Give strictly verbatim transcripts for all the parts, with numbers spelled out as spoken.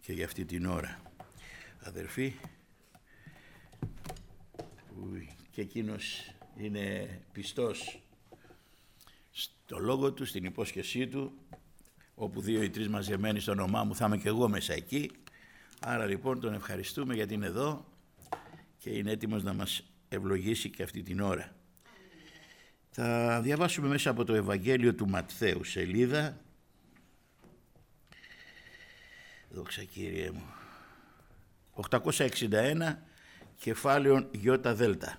και για αυτή την ώρα. Αδερφοί, και εκείνος είναι πιστός στο λόγο του, στην υπόσχεσή του, όπου δύο ή τρεις μαζεμένοι στο όνομά μου θα είμαι και εγώ μέσα εκεί. Άρα λοιπόν τον ευχαριστούμε γιατί είναι εδώ και είναι έτοιμος να μας ευλογήσει και αυτή την ώρα. Θα διαβάσουμε μέσα από το Ευαγγέλιο του Ματθαίου, σελίδα, δόξα Κύριε μου, οκτακόσια εξήντα ένα, κεφάλαιον Ιώτα Δέλτα.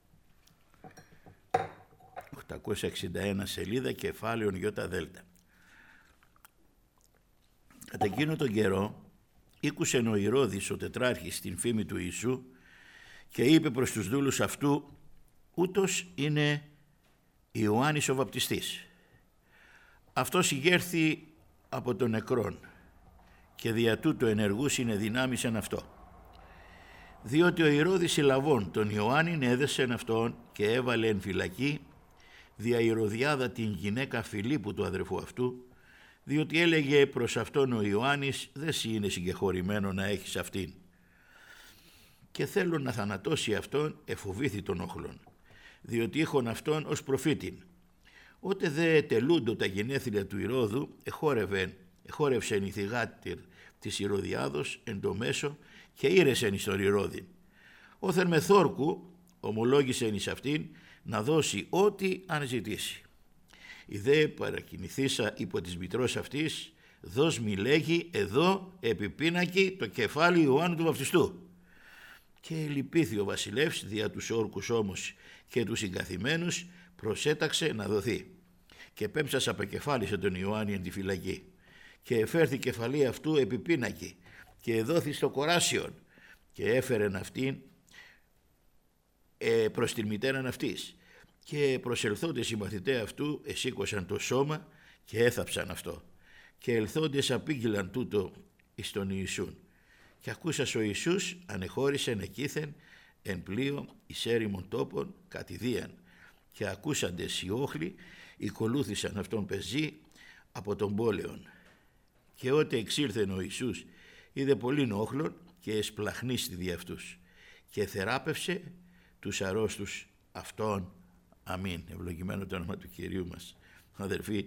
οκτακόσια εξήντα ένα σελίδα, κεφάλαιον Ιώτα Δέλτα. Κατά εκείνο τον καιρό ήκουσε ο Ηρώδης ο τετράρχης την φήμη του Ιησού και είπε προς τους δούλους αυτού, ούτως είναι Ιωάννης ο βαπτιστής. Αυτός ηγέρθη από τον νεκρόν και δια τούτο ενεργούς είναι δυνάμεις εν αυτό. Διότι ο Ηρώδης Ιλαβών τον Ιωάννην έδεσεν αυτόν και έβαλε εν φυλακή δια Ηρωδιάδα την γυναίκα Φιλίππου του αδερφού αυτού, διότι έλεγε προς αυτόν ο Ιωάννης, δεν σοι είναι συγκεχωρημένο να έχεις αυτήν. Και θέλω να θανατώσει αυτόν, εφοβήθη τον όχλον, διότι είχον αυτόν ως προφήτην. Ότε δε τελούντο τα γενέθλια του Ηρώδου, εχόρευεν, εχόρευσεν η θυγάτηρ της Ηρωδιάδος εν το μέσο και ήρεσεν εις τον Ηρώδην. Όθεν με θόρκου ομολόγησεν εις αυτήν να δώσει ό,τι αν ζητήσει. Η δε παρακινηθήσα υπό της μητρός αυτής, δώσ' μη λέγει εδώ επιπίνακι το κεφάλι Ιωάννου του Βαπτιστού. Και λυπήθη ο βασιλεύς δια τους όρκους όμως και τους συγκαθημένους προσέταξε να δοθεί. Και πέμψας απεκεφάλισε τον Ιωάννη εν τη φυλακή. Και εφέρθη κεφαλή αυτού επιπίνακι και εδόθη στο κοράσιον και έφερεν αυτήν ε, προς την μητέραν αυτής. Και προσελθόντες οι μαθηταί αυτού εσήκωσαν το σώμα και έθαψαν αυτό. Και ελθόντες απήγγειλαν τούτο εις τον Ιησούν. Και ακούσας ο Ιησούς ανεχώρησεν εκείθεν εν πλοίο εις έρημον τόπων κατηδίαν. Και ακούσαντες οι όχλοι οικολούθησαν αυτόν πεζή από τον πόλεον. Και ότε εξήλθεν ο Ιησούς είδε πολλήν όχλων και εσπλαχνίστη δι' αυτούς και θεράπευσε τους αρρώστους αυτών. Αμήν. Ευλογημένο το όνομα του Κυρίου μας. Αδερφοί,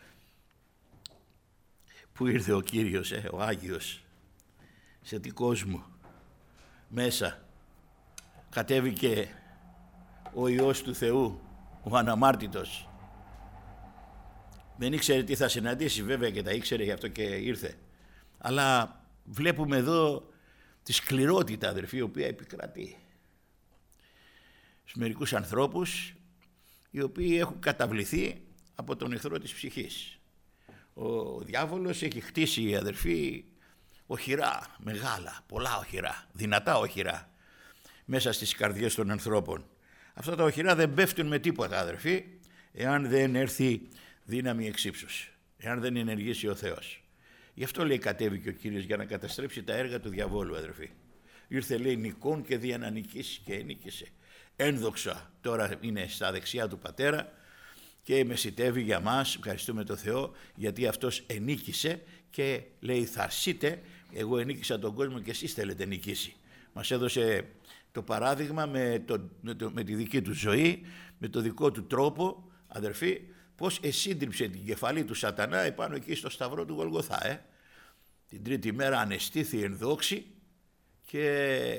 πού ήρθε ο Κύριος, ε, ο Άγιος, σε τι κόσμο, μέσα κατέβηκε ο Υιός του Θεού, ο αναμάρτητος. Δεν ήξερε τι θα συναντήσει, βέβαια, και τα ήξερε, γι' αυτό και ήρθε. Αλλά βλέπουμε εδώ τη σκληρότητα, αδερφοί, η οποία επικρατεί στους μερικούς ανθρώπους οι οποίοι έχουν καταβληθεί από τον εχθρό της ψυχής. Ο διάβολος έχει χτίσει, αδερφοί, οχυρά, μεγάλα, πολλά οχυρά, δυνατά οχυρά μέσα στις καρδιές των ανθρώπων. Αυτά τα οχυρά δεν πέφτουν με τίποτα, αδερφοί, εάν δεν έρθει δύναμη εξύψους, εάν δεν ενεργήσει ο Θεός. Γι' αυτό, λέει, κατέβηκε ο Κύριος για να καταστρέψει τα έργα του διαβόλου, αδερφοί. Ήρθε, λέει, νικών και δια να νικήσει και ενίκησε. Ένδοξα τώρα είναι στα δεξιά του Πατέρα και μεσητεύει για μας. Ευχαριστούμε τον Θεό γιατί αυτός ενίκησε και λέει, θα αρσείτε, εγώ ενίκησα τον κόσμο και εσείς θέλετε νικήσει. Μας έδωσε το παράδειγμα με, το, με, το, με τη δική του ζωή, με το δικό του τρόπο, αδερφοί, πώς εσύντριψε την κεφαλή του σατανά επάνω εκεί στο σταυρό του Γολγοθά. Ε. Την τρίτη μέρα ανεστήθη εν δόξη και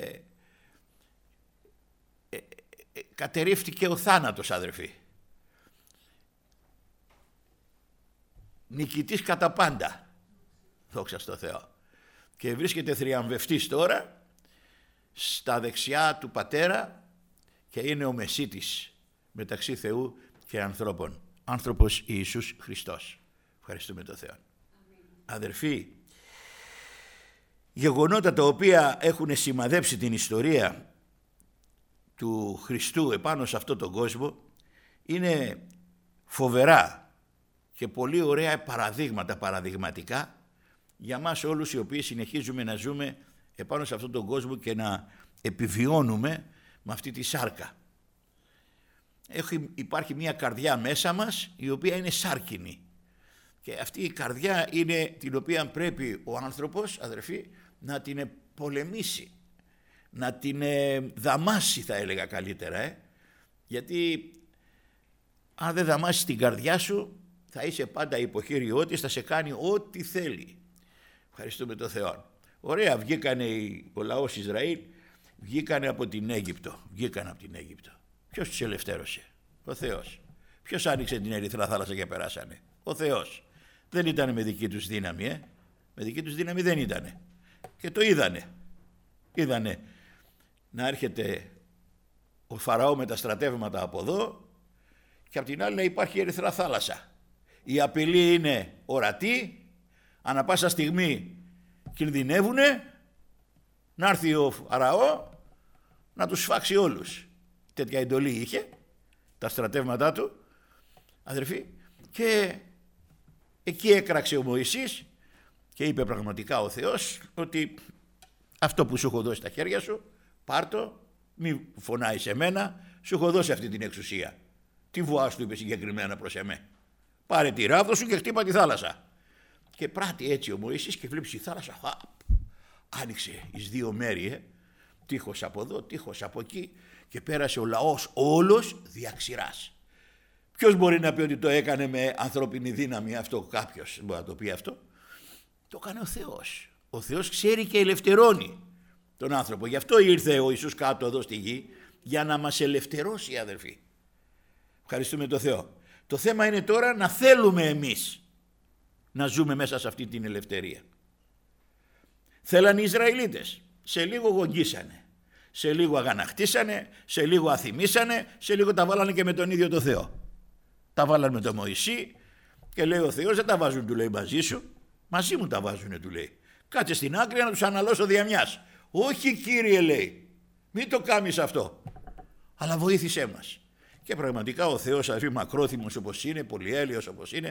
ε, ε, κατερρίφθηκε ο θάνατος, αδερφοί. Νικητής κατά πάντα, δόξα στο Θεό. Και βρίσκεται θριαμβευτής τώρα στα δεξιά του Πατέρα και είναι ο μεσίτης μεταξύ Θεού και ανθρώπων. Άνθρωπος Ιησούς Χριστός. Ευχαριστούμε τον Θεό. Αμήν. Αδερφοί, γεγονότα τα οποία έχουν σημαδέψει την ιστορία του Χριστού επάνω σε αυτόν τον κόσμο είναι φοβερά και πολύ ωραία παραδείγματα, παραδειγματικά για μας όλους οι οποίοι συνεχίζουμε να ζούμε επάνω σε αυτόν τον κόσμο και να επιβιώνουμε με αυτή τη σάρκα. Έχει, υπάρχει μια καρδιά μέσα μας η οποία είναι σάρκινη Και αυτή η καρδιά είναι την οποία πρέπει ο άνθρωπος, αδερφοί, να την πολεμήσει, να την δαμάσει, θα έλεγα καλύτερα, ε? γιατί αν δεν δαμάσεις την καρδιά σου θα είσαι πάντα υποχείριό της, θα σε κάνει ό,τι θέλει. Ευχαριστούμε τον Θεό. Ωραία, βγήκανε ο λαός Ισραήλ, βγήκανε από την Αίγυπτο, βγήκανε από την Αίγυπτο. Ποιος τους ελευθέρωσε? Ο Θεός. Ποιος άνοιξε την Ερυθρά θάλασσα και περάσανε? Ο Θεός. Δεν ήταν με δική τους δύναμη, ε? με δική τους δύναμη δεν ήτανε. Και το είδανε. Είδανε να έρχεται ο Φαραώ με τα στρατεύματα από εδώ και από την άλλη να υπάρχει η Ερυθρά θάλασσα. Η απειλή είναι ορατή, ανά πάσα στιγμή κινδυνεύουνε να έρθει ο Φαραώ να τους σφάξει όλους. Τέτοια εντολή είχε, τα στρατεύματά του, αδερφοί, και εκεί έκραξε ο Μωυσής και είπε πραγματικά ο Θεός ότι αυτό που σου έχω δώσει στα χέρια σου, πάρ' το, μη φωνάει σε μένα, σου έχω δώσει αυτή την εξουσία. Τι βουάς του είπε συγκεκριμένα προς εμέ? Πάρε τη ράβδο σου και χτύπα τη θάλασσα. Και πράττει έτσι ο Μωυσής και βλέπει η θάλασσα, α, άνοιξε εις δύο μέρη, ε, τείχος από εδώ, τείχος από εκεί, και πέρασε ο λαός όλος διαξηράς. Ποιος μπορεί να πει ότι το έκανε με ανθρώπινη δύναμη αυτό? Κάποιος μπορεί να το πει αυτό? Το έκανε ο Θεός. Ο Θεός ξέρει και ελευθερώνει τον άνθρωπο. Γι' αυτό ήρθε ο Ιησούς κάτω εδώ στη γη, για να μας ελευθερώσει, αδερφοί. Ευχαριστούμε τον Θεό. Το θέμα είναι τώρα να θέλουμε εμείς να ζούμε μέσα σε αυτή την ελευθερία. Θέλαν οι Ισραηλίτες, σε λίγο γογγίσανε, σε λίγο αγανακτήσανε, σε λίγο αθυμίσανε, σε λίγο τα βάλανε και με τον ίδιο το Θεό. Τα βάλανε με τον Μωυσή και λέει ο Θεός, δεν τα βάζουν, του λέει, μαζί σου, μαζί μου τα βάζουνε, του λέει. Κάτσε στην άκρη να τους αναλώσω διαμιάς. Όχι, Κύριε, λέει, μην το κάνεις αυτό, αλλά βοήθησέ μας. Και πραγματικά ο Θεός, αδερφοί, μακρόθυμος όπως είναι, πολυέλεος όπως είναι,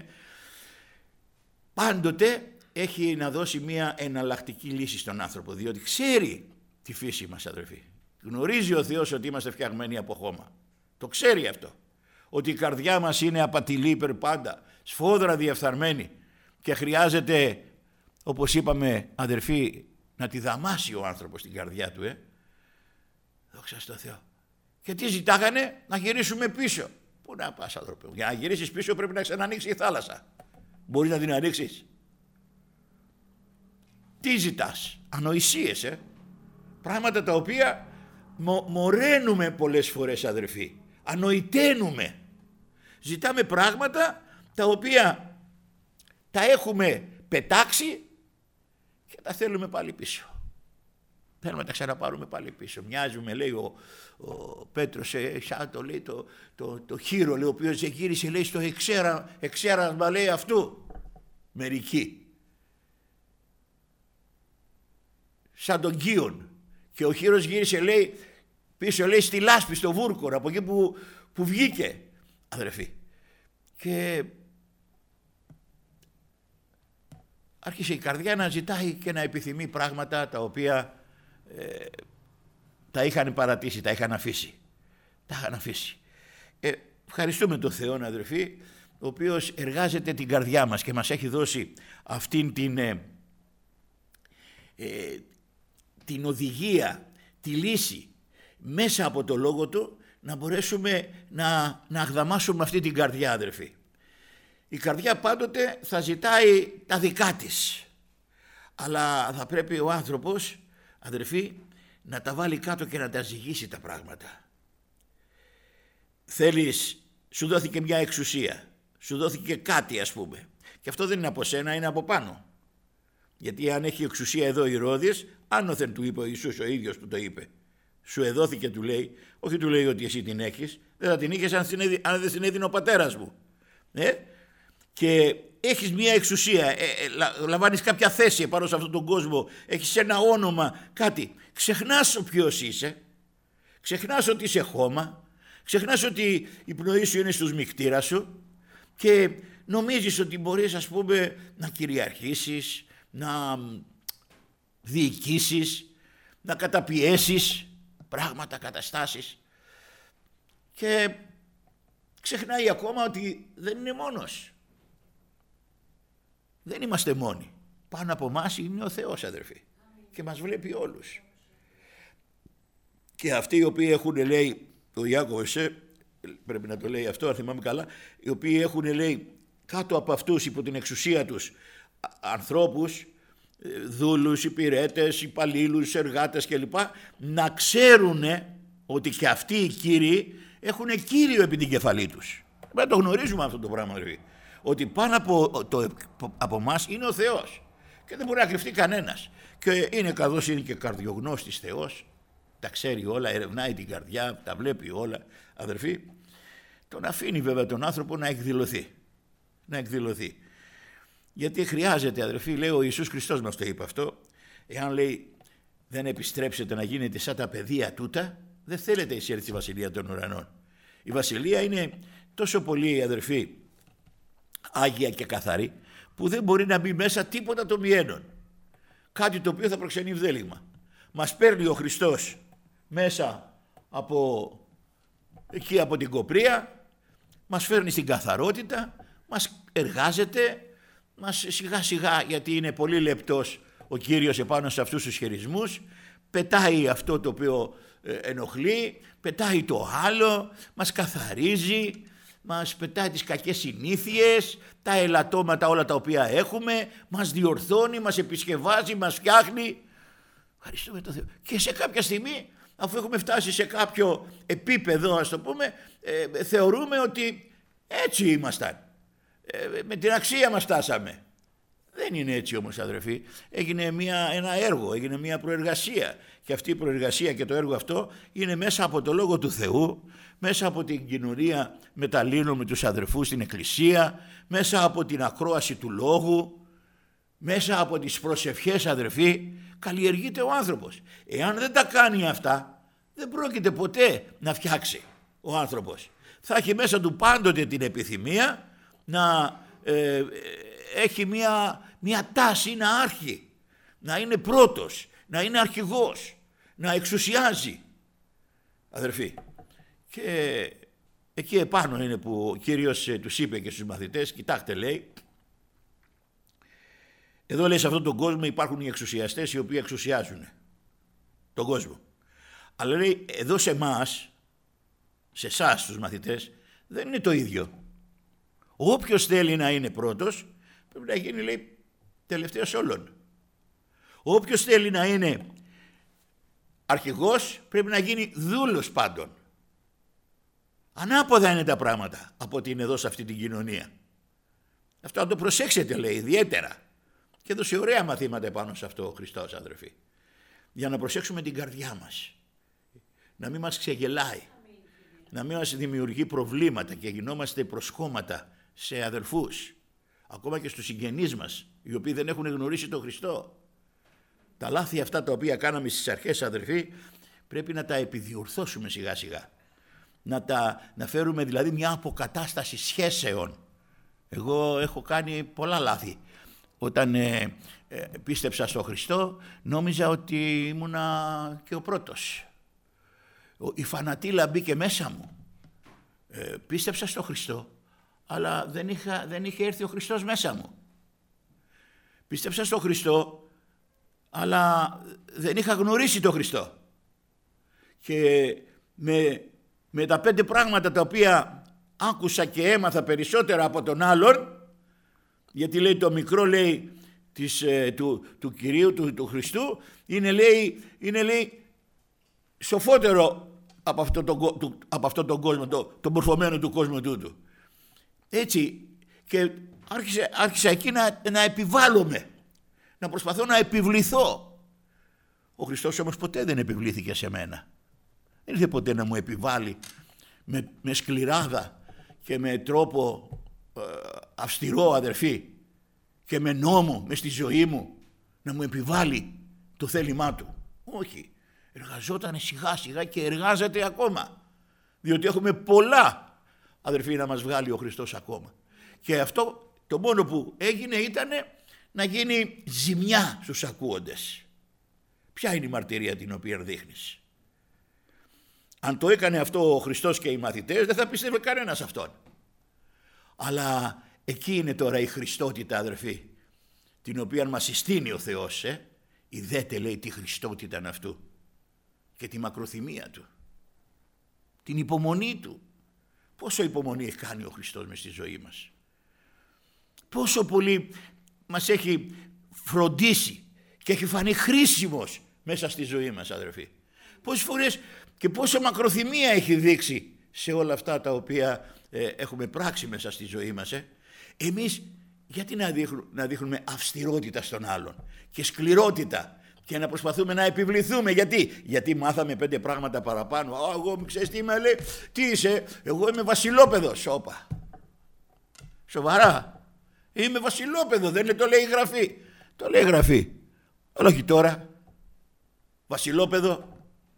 πάντοτε έχει να δώσει μια εναλλακτική λύση στον άνθρωπο, διότι ξέρει τη φύση μας, αδερφοί. Γνωρίζει ο Θεός ότι είμαστε φτιαγμένοι από χώμα. Το ξέρει αυτό. Ότι η καρδιά μας είναι απατηλή υπερπάντα, σφόδρα διεφθαρμένη και χρειάζεται, όπως είπαμε, αδερφοί, να τη δαμάσει ο άνθρωπος την καρδιά του, ε. Δόξα τω Θεώ. Και τι ζητάγανε? Να γυρίσουμε πίσω. Πού να πας, άνθρωπε? Για να γυρίσεις πίσω πρέπει να ξανανοίξει η θάλασσα. Μπορείς να την ανοίξεις? Τι ζητάς? Ανοησίες, ε. Πράγματα τα οποία μο, μοραίνουμε πολλές φορές, αδερφοί. Ανοηταίνουμε. Ζητάμε πράγματα τα οποία τα έχουμε πετάξει και τα θέλουμε πάλι πίσω. Θέλουμε να τα ξαναπάρουμε πάλι πίσω. Μοιάζουμε, λέει ο, ο Πέτρος, σαν το, λέει, το, το, το χείρο, λέει, ο οποίος γύρισε, λέει, στο εξέρα, εξέρασμα, λέει, αυτού. Μερικοί. Σαν τον Κίον. Και ο χείρος γύρισε, λέει, πίσω, λέει, στη λάσπη, στο βούρκο, από εκεί που, που βγήκε, αδερφοί. Και άρχισε η καρδιά να ζητάει και να επιθυμεί πράγματα τα οποία ε, τα είχαν παρατήσει, τα είχαν αφήσει. Τα είχαν αφήσει. Ε, ευχαριστούμε τον Θεό, αδερφοί, ο οποίος εργάζεται την καρδιά μας και μας έχει δώσει αυτήν την, ε, ε, την οδηγία, τη λύση μέσα από το Λόγο Του, να μπορέσουμε να, να αγδαμάσουμε αυτή την καρδιά, αδερφοί. Η καρδιά πάντοτε θα ζητάει τα δικά της, αλλά θα πρέπει ο άνθρωπος, αδερφοί, να τα βάλει κάτω και να τα ζυγίσει τα πράγματα. Θέλεις, σου δόθηκε μια εξουσία, σου δόθηκε κάτι, ας πούμε, και αυτό δεν είναι από σένα, είναι από πάνω. Γιατί αν έχει εξουσία εδώ Ηρώδης, άνωθεν του είπε ο Ιησούς, ο ίδιος του το είπε. Σου εδόθηκε, του λέει, όχι του λέει ότι εσύ την έχεις, δεν θα την είχες αν, αν δεν την έδινε ο πατέρας μου. Ε? Και έχεις μια εξουσία, ε, ε, λαμβάνεις κάποια θέση πάνω σε αυτόν τον κόσμο, έχεις ένα όνομα, κάτι. Ξεχνάς ποιος είσαι, ξεχνάς ότι είσαι χώμα, ξεχνάς ότι η πνοή σου είναι στους μυκτήρα σου και νομίζεις ότι μπορείς, ας πούμε, να κυριαρχήσεις, να διοικήσεις, να καταπιέσεις πράγματα, καταστάσεις, και ξεχνάει ακόμα ότι δεν είναι μόνος. δεν είμαστε μόνοι. Πάνω από εμάς είναι ο Θεός, αδερφοί, και μας βλέπει όλους. Και αυτοί οι οποίοι έχουν, λέει ο Ιάκωβος, πρέπει να το λέει αυτό αν θυμάμαι καλά, οι οποίοι έχουν, λέει, κάτω από αυτούς υπό την εξουσία τους ανθρώπους, δούλους, υπηρέτες, υπαλλήλους, εργάτες κλπ, να ξέρουν ότι και αυτοί οι κύριοι έχουν κύριο επί την κεφαλή τους. Πρέπει να το γνωρίζουμε αυτό το πράγμα, δηλαδή. Ότι πάνω από, το, από εμάς είναι ο Θεός και δεν μπορεί να κρυφτεί κανένας. Και είναι, καθώς είναι και καρδιογνώστης Θεός, τα ξέρει όλα, ερευνάει την καρδιά, τα βλέπει όλα, αδερφοί, τον αφήνει βέβαια τον άνθρωπο να εκδηλωθεί. Να εκδηλωθεί. Γιατί χρειάζεται, αδερφοί, λέει ο Ιησούς Χριστός μας το είπε αυτό, εάν, λέει, δεν επιστρέψετε να γίνετε σαν τα παιδεία τούτα, δεν θέλετε εισέλθει στη Βασιλεία των Ουρανών. Η Βασιλεία είναι τόσο πολύ, αδερφοί, άγια και καθαρή, που δεν μπορεί να μπει μέσα τίποτα το μιένον. Κάτι το οποίο θα προξενεί βδέλιγμα. Μας παίρνει ο Χριστός μέσα από εκεί, από την κοπρία, μας φέρνει στην καθαρότητα, μας εργάζεται, μας σιγά σιγά, γιατί είναι πολύ λεπτός ο Κύριος επάνω σε αυτούς τους χειρισμούς, πετάει αυτό το οποίο ενοχλεί, πετάει το άλλο, μας καθαρίζει, μας πετάει τις κακές συνήθειες, τα ελαττώματα όλα τα οποία έχουμε, μας διορθώνει, μας επισκευάζει, μας φτιάχνει. Ευχαριστούμε τον Θεό. Και σε κάποια στιγμή, αφού έχουμε φτάσει σε κάποιο επίπεδο, ας το πούμε, ε, θεωρούμε ότι έτσι ήμασταν. Ε, με την αξία μας φτάσαμε. Δεν είναι έτσι όμως, αδερφοί. Έγινε μια, ένα έργο, έγινε μια προεργασία. Και αυτή η προεργασία και το έργο αυτό είναι μέσα από το Λόγο του Θεού, μέσα από την κοινωνία μεταλλήνων με τους αδερφούς στην Εκκλησία, μέσα από την ακρόαση του Λόγου, μέσα από τις προσευχές, αδερφοί, καλλιεργείται ο άνθρωπος. Εάν δεν τα κάνει αυτά, δεν πρόκειται ποτέ να φτιάξει ο άνθρωπος. Θα έχει μέσα του πάντοτε την επιθυμία να ε, έχει μια, μια τάση να άρχει, να είναι πρώτος, να είναι αρχηγός, να εξουσιάζει, αδερφοί. Και εκεί επάνω είναι που ο Κύριος ε, τους είπε και στους μαθητές, κοιτάξτε, λέει, εδώ, λέει, σε αυτόν τον κόσμο υπάρχουν οι εξουσιαστές οι οποίοι εξουσιάζουν τον κόσμο. Αλλά, λέει, εδώ σε εμάς, σε εσάς τους μαθητές, δεν είναι το ίδιο. Όποιος θέλει να είναι πρώτος, πρέπει να γίνει, λέει, τελευταίος όλων. Όποιος θέλει να είναι αρχηγός, πρέπει να γίνει δούλος πάντων. Ανάποδα είναι τα πράγματα από ότι είναι εδώ σε αυτή την κοινωνία. Αυτό να το προσέξετε, λέει, ιδιαίτερα. Και έδωσε ωραία μαθήματα πάνω σε αυτό ο Χριστός, αδερφοί. Για να προσέξουμε την καρδιά μας. Να μην μας ξεγελάει. Να μην μας δημιουργεί προβλήματα και γινόμαστε προσκόμματα σε αδερφούς. Ακόμα και στους συγγενείς μας, οι οποίοι δεν έχουν γνωρίσει τον Χριστό. Τα λάθη αυτά τα οποία κάναμε στις αρχές, αδερφοί, πρέπει να τα επιδιορθώσουμε σιγά σιγά. Να, τα, να φέρουμε δηλαδή μια αποκατάσταση σχέσεων. Εγώ έχω κάνει πολλά λάθη. Όταν ε, ε, πίστεψα στο Χριστό, νόμιζα ότι ήμουνα και ο πρώτος. Η φανατήλα μπήκε μέσα μου. Ε, πίστεψα στο Χριστό, αλλά δεν, είχα, δεν είχε έρθει ο Χριστός μέσα μου. Πίστεψα στο Χριστό, αλλά δεν είχα γνωρίσει τον Χριστό. Και με, με τα πέντε πράγματα τα οποία άκουσα και έμαθα περισσότερα από τον άλλον, γιατί, λέει, το μικρό, λέει, της, ε, του, του Κυρίου, του, του Χριστού, είναι, λέει, είναι, λέει, σοφότερο από αυτόν τον, του, από αυτό τον κόσμο, το, τον μορφωμένο του κόσμου τούτου. Έτσι, και άρχισε, άρχισα εκεί να, να επιβάλλομαι, να προσπαθώ να επιβληθώ. Ο Χριστός όμως ποτέ δεν επιβλήθηκε σε μένα. Δεν ήρθε ποτέ να μου επιβάλλει με, με σκληράδα και με τρόπο ε, αυστηρό, αδερφοί, και με νόμο μες στη ζωή μου να μου επιβάλλει το θέλημά του. Όχι. Εργαζόταν σιγά σιγά και εργάζεται ακόμα. Διότι έχουμε πολλά, αδερφοί, να μας βγάλει ο Χριστός ακόμα. Και αυτό το μόνο που έγινε ήταν να γίνει ζημιά στους ακούοντες. Ποια είναι η μαρτυρία την οποία δείχνεις? Αν το έκανε αυτό ο Χριστός και οι μαθητές, δεν θα πίστευε κανένας αυτόν. Αλλά εκεί είναι τώρα η Χριστότητα, αδερφοί. την οποία μας συστήνει ο Θεός, ε, ειδέτε λέει τη Χριστότητα αυτού και τη μακροθυμία του, την υπομονή του. Πόσο υπομονή έχει κάνει ο Χριστός μες στη ζωή μας. Πόσο πολύ μας έχει φροντίσει και έχει φανεί χρήσιμος μέσα στη ζωή μας, αδερφοί. Πόσες φορές και πόσο μακροθυμία έχει δείξει σε όλα αυτά τα οποία ε, έχουμε πράξει μέσα στη ζωή μας. Ε. Εμείς γιατί να, δείχνουμε, να δείχνουμε αυστηρότητα στον άλλον και σκληρότητα και να προσπαθούμε να επιβληθούμε? Γιατί, γιατί μάθαμε πέντε πράγματα παραπάνω. Α, εγώ ξέρεις τι είμαι, λέει, τι είσαι? Εγώ είμαι βασιλόπεδος. Όπα. Σοβαρά. Είμαι βασιλόπεδο, δεν είναι, το λέει η Γραφή. Το λέει η Γραφή. Αλλά όχι τώρα. Βασιλόπεδο.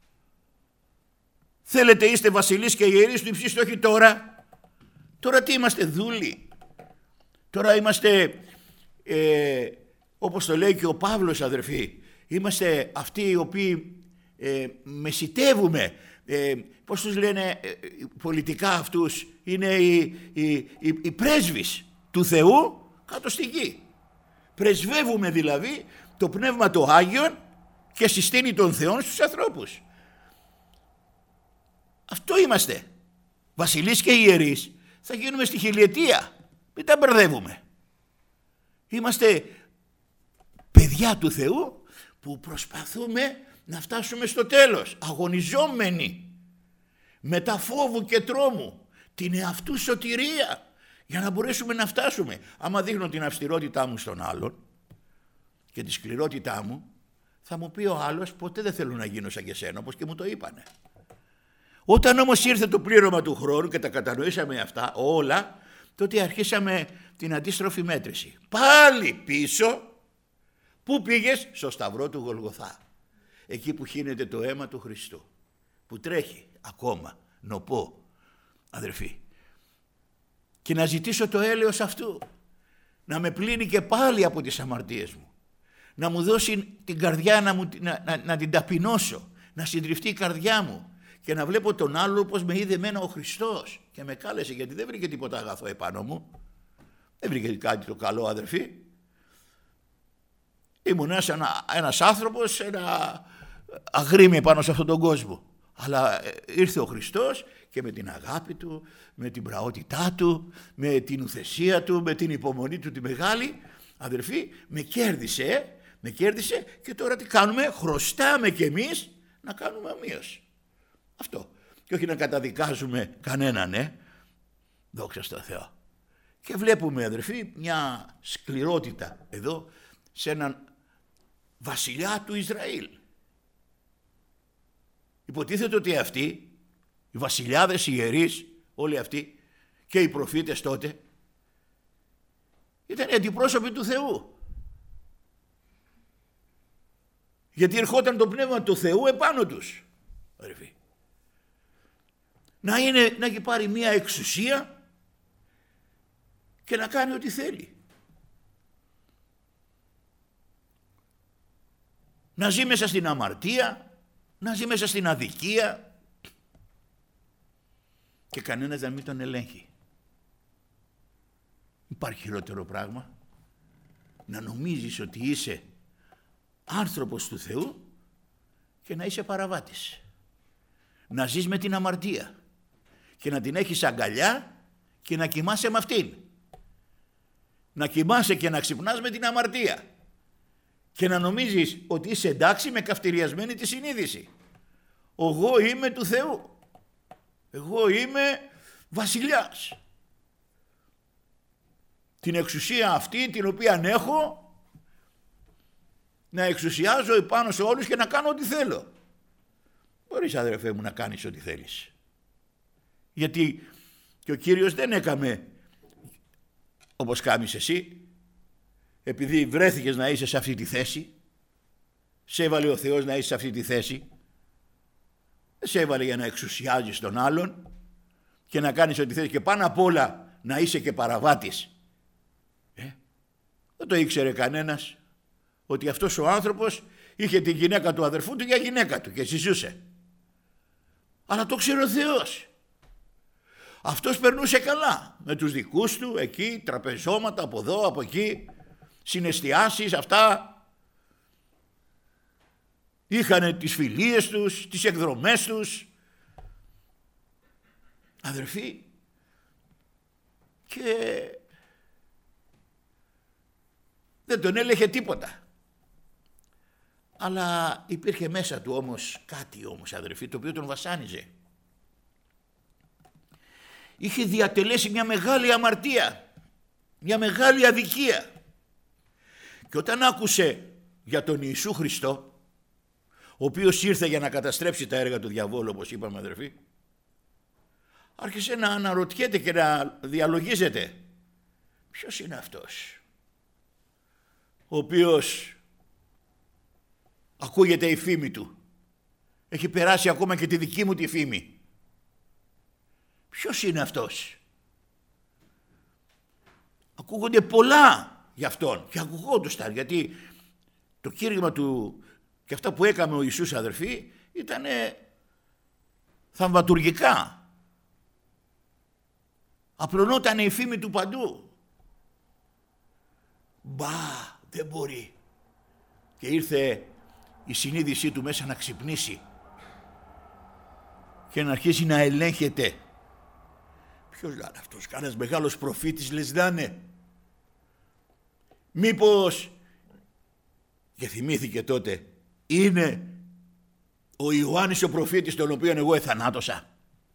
Θέλετε είστε βασιλείς και ιερείς του υψίστου, όχι τώρα. Τώρα τι είμαστε, δούλοι? Τώρα είμαστε, ε, όπως το λέει και ο Παύλος, αδερφοί, είμαστε αυτοί οι οποίοι ε, μεσιτεύουμε, ε, πώς τους λένε ε, πολιτικά αυτούς, είναι οι, οι, οι, οι πρέσβεις του Θεού κάτω στη γη. Πρεσβεύουμε δηλαδή το Πνεύμα το Άγιον και συστήνει τον Θεό στους ανθρώπους. Αυτό είμαστε. Βασιλείς και ιερείς θα γίνουμε στη χιλιετία. Μην τα μπερδεύουμε. Είμαστε παιδιά του Θεού που προσπαθούμε να φτάσουμε στο τέλος, αγωνιζόμενοι μετά φόβου και τρόμου την εαυτού σωτηρία, για να μπορέσουμε να φτάσουμε. Άμα δείχνω την αυστηρότητά μου στον άλλον και τη σκληρότητά μου, θα μου πει ο άλλος, ποτέ δεν θέλω να γίνω σαν και σένα, όπως και μου το είπανε. Όταν όμως ήρθε το πλήρωμα του χρόνου και τα κατανοήσαμε αυτά όλα, τότε αρχίσαμε την αντίστροφη μέτρηση. Πάλι πίσω. Πού πήγες? Στο σταυρό του Γολγοθά. Εκεί που χύνεται το αίμα του Χριστού. Που τρέχει ακόμα νοπό, αδερφοί. Και να ζητήσω το έλεος αυτού. Να με πλύνει και πάλι από τις αμαρτίες μου. Να μου δώσει την καρδιά να, μου, να, να, να την ταπεινώσω. Να συντριφτεί η καρδιά μου. Και να βλέπω τον άλλο όπως με είδε εμένα ο Χριστός. Και με κάλεσε, γιατί δεν βρήκε τίποτα αγαθό επάνω μου. Δεν βρήκε κάτι το καλό, αδερφοί. Ήμουν ένα, ένας άνθρωπος, ένα αγρίμι πάνω σε αυτόν τον κόσμο. Αλλά ήρθε ο Χριστός και με την αγάπη του, με την πραότητά του, με την ουθεσία του, με την υπομονή του τη μεγάλη, αδερφοί, με κέρδισε, με κέρδισε και τώρα τι κάνουμε? Χρωστάμε κι εμείς να κάνουμε ομοίως. Αυτό. Και όχι να καταδικάζουμε κανέναν, ε. Δόξα στο Θεό. Και βλέπουμε, αδερφοί, μια σκληρότητα εδώ σε έναν βασιλιά του Ισραήλ. Υποτίθεται ότι αυτοί, οι βασιλιάδες, οι ιερείς, όλοι αυτοί και οι προφήτες τότε, ήταν αντιπρόσωποι του Θεού. Γιατί ερχόταν το πνεύμα του Θεού επάνω τους, αδερφοί. Να, είναι, να έχει πάρει μια εξουσία και να κάνει ό,τι θέλει. Να ζει μέσα στην αμαρτία, να ζει μέσα στην αδικία και κανένας να μην τον ελέγχει. Υπάρχει χειρότερο πράγμα? Να νομίζεις ότι είσαι άνθρωπος του Θεού και να είσαι παραβάτης. Να ζεις με την αμαρτία και να την έχεις αγκαλιά και να κοιμάσαι με αυτήν. Να κοιμάσαι και να ξυπνάς με την αμαρτία και να νομίζεις ότι είσαι εντάξει με καυτηριασμένη τη συνείδηση. Εγώ είμαι του Θεού. Εγώ είμαι βασιλιάς. Την εξουσία αυτή την οποία έχω να εξουσιάζω επάνω σε όλους και να κάνω ό,τι θέλω. Μπορείς, αδερφέ μου, να κάνεις ό,τι θέλεις. Γιατί και ο Κύριος δεν έκαμε όπως κάμεις εσύ, επειδή βρέθηκες να είσαι σε αυτή τη θέση, σε έβαλε ο Θεός να είσαι σε αυτή τη θέση, δεν σε έβαλε για να εξουσιάζεις τον άλλον και να κάνεις ό,τι θέλεις και πάνω απ' όλα να είσαι και παραβάτης. Ε, δεν το ήξερε κανένας ότι αυτός ο άνθρωπος είχε την γυναίκα του αδερφού του για γυναίκα του και συζούσε. Αλλά το ξέρει ο Θεός. Αυτός περνούσε καλά με τους δικούς του εκεί, τραπεζώματα από εδώ, από εκεί, συναισθιάσεις αυτά. Είχανε τις φιλίες τους, τις εκδρομές τους. Αδερφοί, και δεν τον έλεγε τίποτα. Αλλά υπήρχε μέσα του όμως κάτι όμως, αδερφοί, το οποίο τον βασάνιζε. Είχε διατελέσει μια μεγάλη αμαρτία, μια μεγάλη αδικία. Και όταν άκουσε για τον Ιησού Χριστό, ο οποίος ήρθε για να καταστρέψει τα έργα του διαβόλου, όπως είπαμε, αδερφοί, άρχισε να αναρωτιέται και να διαλογίζεται. Ποιος είναι αυτός ο οποίος ακούγεται η φήμη του, έχει περάσει ακόμα και τη δική μου τη φήμη? Ποιος είναι αυτός? Ακούγονται πολλά για αυτόν και ακουγόντουσαν, γιατί το κήρυγμα του και αυτά που έκαμε ο Ιησούς, αδερφοί, ήταν θαυματουργικά. Απλωνόταν η φήμη του παντού. Μπα, δεν μπορεί. Και ήρθε η συνείδησή του μέσα να ξυπνήσει και να αρχίσει να ελέγχεται. Ποιος λένε αυτός, κανένας μεγάλος προφήτης λες να είναι? Μήπως, και θυμήθηκε τότε, είναι ο Ιωάννης ο προφήτης, τον οποίον εγώ εθανάτωσα?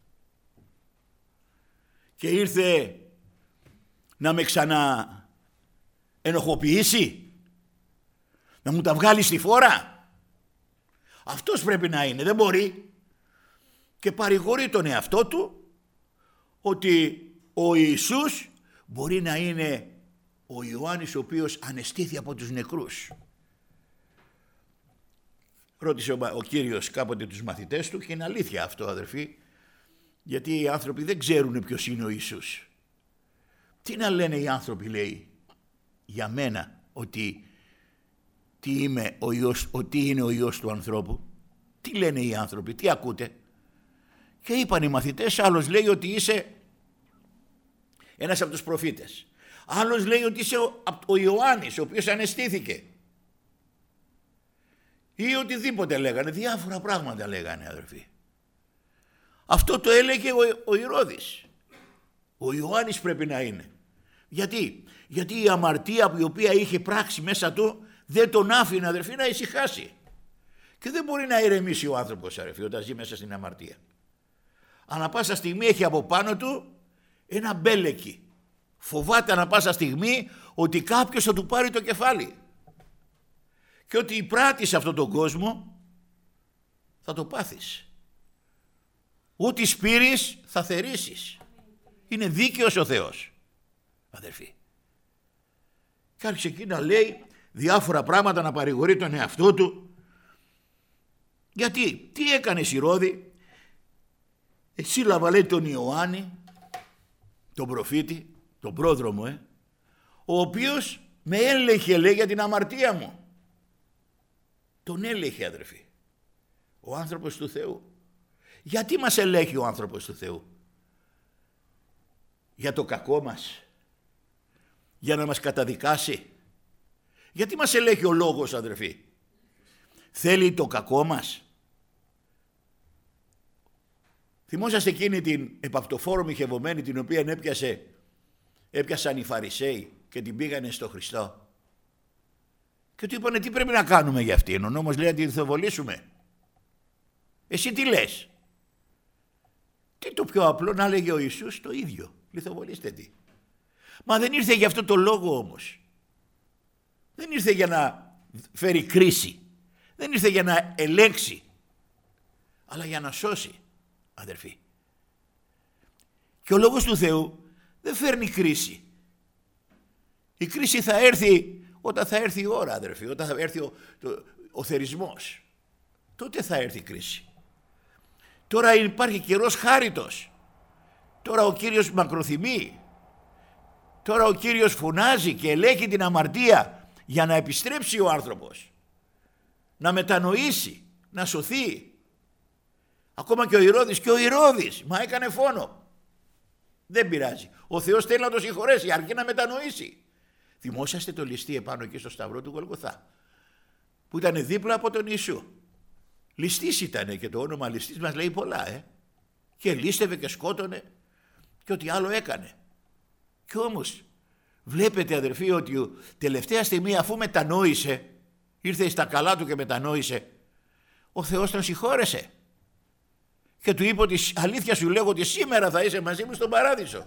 Και ήρθε να με ξανά ενοχοποιήσει, να μου τα βγάλει στη φόρα. Αυτός πρέπει να είναι, δεν μπορεί. Και παρηγορεί τον εαυτό του ότι ο Ιησούς μπορεί να είναι ο Ιωάννης ο οποίος ανεστήθη από τους νεκρούς. Ρώτησε ο, ο Κύριος κάποτε τους μαθητές του, και είναι αλήθεια αυτό, αδερφοί, γιατί οι άνθρωποι δεν ξέρουν ποιος είναι ο Ιησούς. Τι να λένε οι άνθρωποι, λέει, για μένα, ότι τι είμαι ο Υιός, ότι είναι ο Υιός του ανθρώπου? Τι λένε οι άνθρωποι, τι ακούτε? Και είπαν οι μαθητές, άλλος λέει ότι είσαι ένας από τους προφήτες, άλλος λέει ότι είσαι ο, ο Ιωάννης ο οποίος ανεστήθηκε, ή οτιδήποτε λέγανε, διάφορα πράγματα λέγανε, αδερφοί. Αυτό το έλεγε ο, ο Ηρώδης. Ο Ιωάννης πρέπει να είναι. Γιατί? Γιατί η αμαρτία η οποία είχε πράξει μέσα του δεν τον άφηνε, αδερφοί, να ησυχάσει. Και δεν μπορεί να ηρεμήσει ο άνθρωπος, αδερφοί, όταν ζει μέσα στην αμαρτία. Ανά πάσα στιγμή έχει από πάνω του ένα μπέλεκι. Φοβάται ανά πάσα στιγμή ότι κάποιος θα του πάρει το κεφάλι. Και ότι πράττεις σε αυτόν τον κόσμο θα το πάθεις. Ό,τι σπείρεις θα θερήσεις. Είναι δίκαιος ο Θεός, αδερφοί. Και άρχισε εκεί να λέει διάφορα πράγματα, να παρηγορεί τον εαυτό του. Γιατί, τι έκανες, Ηρώδη? Εσύ λάβα, λέει, τον Ιωάννη, τον προφήτη, τον πρόδρομο, ε, ο οποίος με έλεγχε, λέει, για την αμαρτία μου. Τον έλεγχε, αδερφοί, ο άνθρωπος του Θεού. Γιατί μας ελέγχει ο άνθρωπος του Θεού? Για το κακό μας? Για να μας καταδικάσει? Γιατί μας ελέγχει ο λόγος, αδερφοί? Θέλει το κακό μας? Θυμόσαστε εκείνη την επαυτοφόρο μοιχευωμένη, την οποία έπιασε, έπιασαν οι Φαρισαίοι και την πήγανε στο Χριστό και του είπανε τι πρέπει να κάνουμε για αυτήν? Ο νόμος λέει να την λιθοβολήσουμε. Εσύ τι λες? Τι το πιο απλό να λέγε ο Ιησούς? Το ίδιο, λιθοβολήστε τι. Μα δεν ήρθε για αυτό το λόγο όμως. Δεν ήρθε για να φέρει κρίση, δεν ήρθε για να ελέγξει, αλλά για να σώσει, αδερφοί. Και ο λόγος του Θεού δεν φέρνει κρίση. Η κρίση θα έρθει όταν θα έρθει η ώρα, αδερφοί, όταν θα έρθει ο, το, ο θερισμός. Τότε θα έρθει η κρίση. Τώρα υπάρχει καιρός χάριτος. Τώρα ο Κύριος μακροθυμεί. Τώρα ο Κύριος φωνάζει και ελέγχει την αμαρτία για να επιστρέψει ο άνθρωπος, να μετανοήσει, να σωθεί. Ακόμα και ο Ηρώδης, και ο Ηρώδης, μα έκανε φόνο. Δεν πειράζει. Ο Θεός θέλει να το συγχωρέσει, αρκεί να μετανοήσει. Θυμόσαστε το ληστή επάνω εκεί στο σταυρό του Γολγοθά, που ήταν δίπλα από τον Ιησού. Ληστής ήτανε και το όνομα ληστής μας λέει πολλά, ε. Και λίστευε και σκότωνε και ό,τι άλλο έκανε. Κι όμως βλέπετε αδερφοί ότι τελευταία στιγμή, αφού μετανόησε, ήρθε στα καλά του και μετανόησε, ο Θεός τον συγχώρεσε και του είπε ότι αλήθεια σου λέγω ότι σήμερα θα είσαι μαζί μου στον παράδεισο.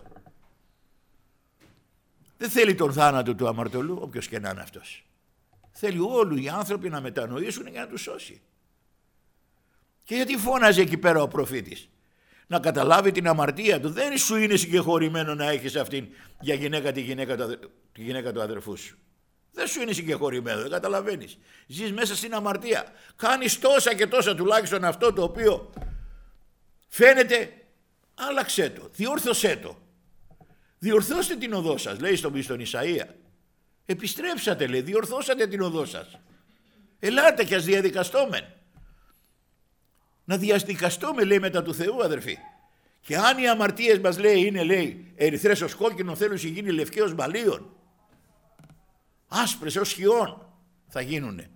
Δεν θέλει τον θάνατο του αμαρτωλού, όποιος και να είναι αυτός. Θέλει όλοι οι άνθρωποι να μετανοήσουν για να τους σώσει. Και γιατί φώναζε εκεί πέρα ο προφήτης? Να καταλάβει την αμαρτία του. Δεν σου είναι συγκεχωρημένο να έχεις αυτήν για γυναίκα τη γυναίκα του, τη γυναίκα του αδερφού σου. Δεν σου είναι συγκεχωρημένο, δεν καταλαβαίνεις. Ζεις μέσα στην αμαρτία. Κάνεις τόσα και τόσα, τουλάχιστον αυτό το οποίο φαίνεται, άλλαξέ το, διόρθωσέ το. Διορθώστε την οδό σας, λέει στον, στον Ισαΐα. Επιστρέψατε, λέει, διορθώσατε την οδό σας. Ελάτε και ας διαδικαστόμεν. Να διαδικαστούμε, λέει, μετά του Θεού, αδερφοί. Και αν οι αμαρτίες μας, λέει, είναι, λέει, ερυθρές ως κόκκινο, θέλουν να γίνει λευκές ως μαλλίων, άσπρες ως χιόν θα γίνουνε.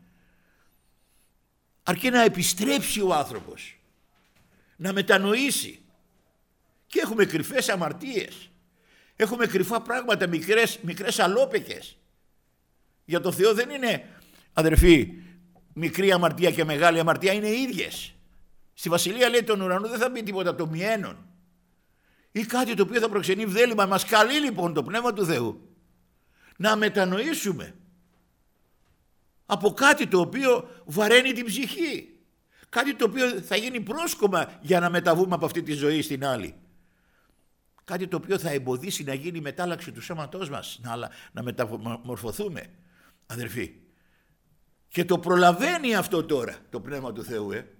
Αρκεί να επιστρέψει ο άνθρωπος, να μετανοήσει. Και έχουμε κρυφές αμαρτίες, έχουμε κρυφά πράγματα, μικρές, μικρές αλόπεκες. Για το Θεό δεν είναι, αδερφοί, μικρή αμαρτία και μεγάλη αμαρτία, είναι ίδιες. Στη Βασιλεία, λέει, των ουρανών δεν θα μπει τίποτα από το μιένον ή κάτι το οποίο θα προξενεί βδέλημα. Μας καλεί λοιπόν το Πνεύμα του Θεού να μετανοήσουμε από κάτι το οποίο βαραίνει την ψυχή, κάτι το οποίο θα γίνει πρόσκομα για να μεταβούμε από αυτή τη ζωή στην άλλη, κάτι το οποίο θα εμποδίσει να γίνει η μετάλλαξη του σώματός μας, να, να μεταμορφωθούμε, αδερφοί. Και το προλαβαίνει αυτό τώρα το Πνεύμα του Θεού, ε.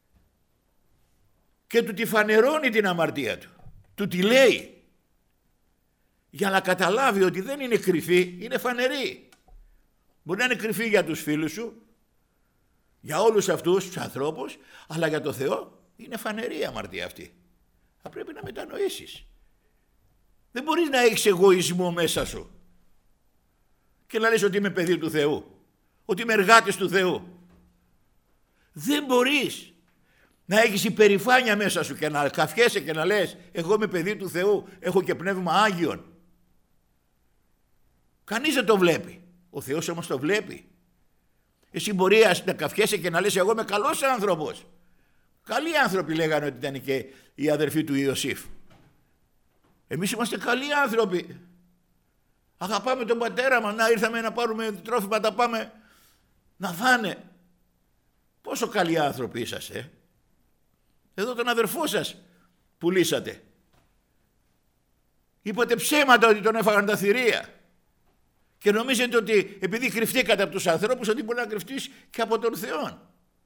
Και του τη φανερώνει την αμαρτία του, του τη λέει, για να καταλάβει ότι δεν είναι κρυφή, είναι φανερή. Μπορεί να είναι κρυφή για τους φίλους σου, για όλους αυτούς τους ανθρώπους, αλλά για το Θεό είναι φανερή η αμαρτία αυτή. Θα πρέπει να μετανοήσεις. Δεν μπορείς να έχεις εγωισμό μέσα σου και να λες ότι είμαι παιδί του Θεού, ότι είμαι εργάτης του Θεού. Δεν μπορείς να έχεις υπερηφάνεια μέσα σου και να καφιέσαι και να λες εγώ είμαι παιδί του Θεού, έχω και πνεύμα Άγιον. Κανείς δεν το βλέπει, ο Θεός όμως το βλέπει. Εσύ μπορεί να καφιέσαι και να λες εγώ είμαι καλός άνθρωπος. Καλοί άνθρωποι λέγανε ότι ήταν και οι αδερφοί του Ιωσήφ. Εμείς είμαστε καλοί άνθρωποι. Αγαπάμε τον πατέρα μας, να ήρθαμε να πάρουμε τρόφιμα, τα πάμε να φάνε. Πόσο καλοί άνθρωποι είσαστε. Εδώ τον αδερφό σας πουλήσατε. Είπατε ψέματα ότι τον έφαγαν τα θηρία. Και νομίζετε ότι επειδή κρυφτήκατε από τους ανθρώπους, ότι μπορεί να κρυφτείς και από τον Θεό.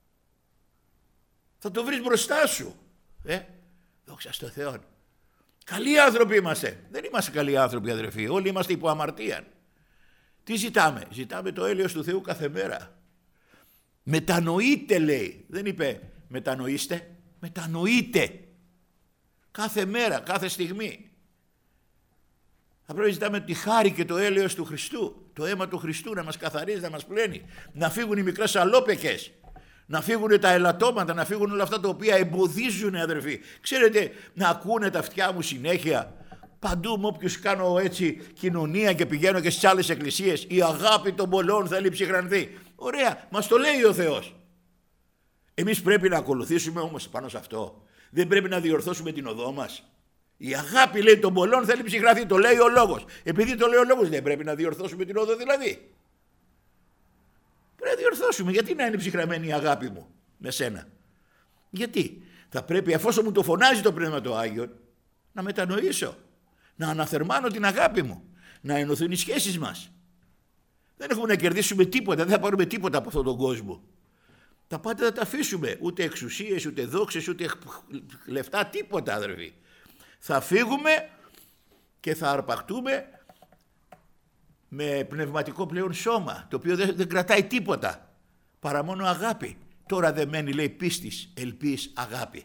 Θα το βρεις μπροστά σου. Ε, δόξα στο Θεό. Καλοί άνθρωποι είμαστε. Δεν είμαστε καλοί άνθρωποι, αδερφοί. Όλοι είμαστε υπό αμαρτία. Τι ζητάμε? Ζητάμε το έλεος του Θεού κάθε μέρα. Μετανοείτε, λέει. Δεν είπε μετανοήστε. Μετανοείτε. Κάθε μέρα, κάθε στιγμή. Θα πρέπει να ζητάμε τη χάρη και το έλεος του Χριστού. Το αίμα του Χριστού να μας καθαρίζει, να μας πλένει. Να φύγουν οι μικρές αλόπεκες. Να φύγουν τα ελαττώματα, να φύγουν όλα αυτά τα οποία εμποδίζουν, αδερφοί. Ξέρετε, να ακούνε τα αυτιά μου συνέχεια παντού, με όποιους κάνω έτσι κοινωνία και πηγαίνω και στις άλλες εκκλησίες, η αγάπη των πολλών θέλει ψυχρανθεί. Ωραία, μας το λέει ο Θεός. Εμείς πρέπει να ακολουθήσουμε όμως πάνω σε αυτό. Δεν πρέπει να διορθώσουμε την οδό μας. Η αγάπη, λέει, των πολλών θέλει ψυχρανθεί, το λέει ο λόγος. Επειδή το λέει ο λόγος, δεν πρέπει να διορθώσουμε την οδό δηλαδή. Πρέπει να διορθώσουμε. Γιατί να είναι ψυχραμένη η αγάπη μου με σένα? Γιατί θα πρέπει, εφόσον μου το φωνάζει το Πνεύμα το Άγιο, να μετανοήσω, να αναθερμάνω την αγάπη μου, να ενωθούν οι σχέσεις μας. Δεν έχουμε να κερδίσουμε τίποτα, δεν θα πάρουμε τίποτα από αυτόν τον κόσμο. Τα πάντα θα τα αφήσουμε, ούτε εξουσίες, ούτε δόξες, ούτε λεφτά, τίποτα, αδερφοί. Θα φύγουμε και θα αρπαχτούμε με πνευματικό πλέον σώμα, το οποίο δεν, δεν κρατάει τίποτα παρά μόνο αγάπη. Τώρα δεν μένει, λέει, πίστης, ελπίς, αγάπη.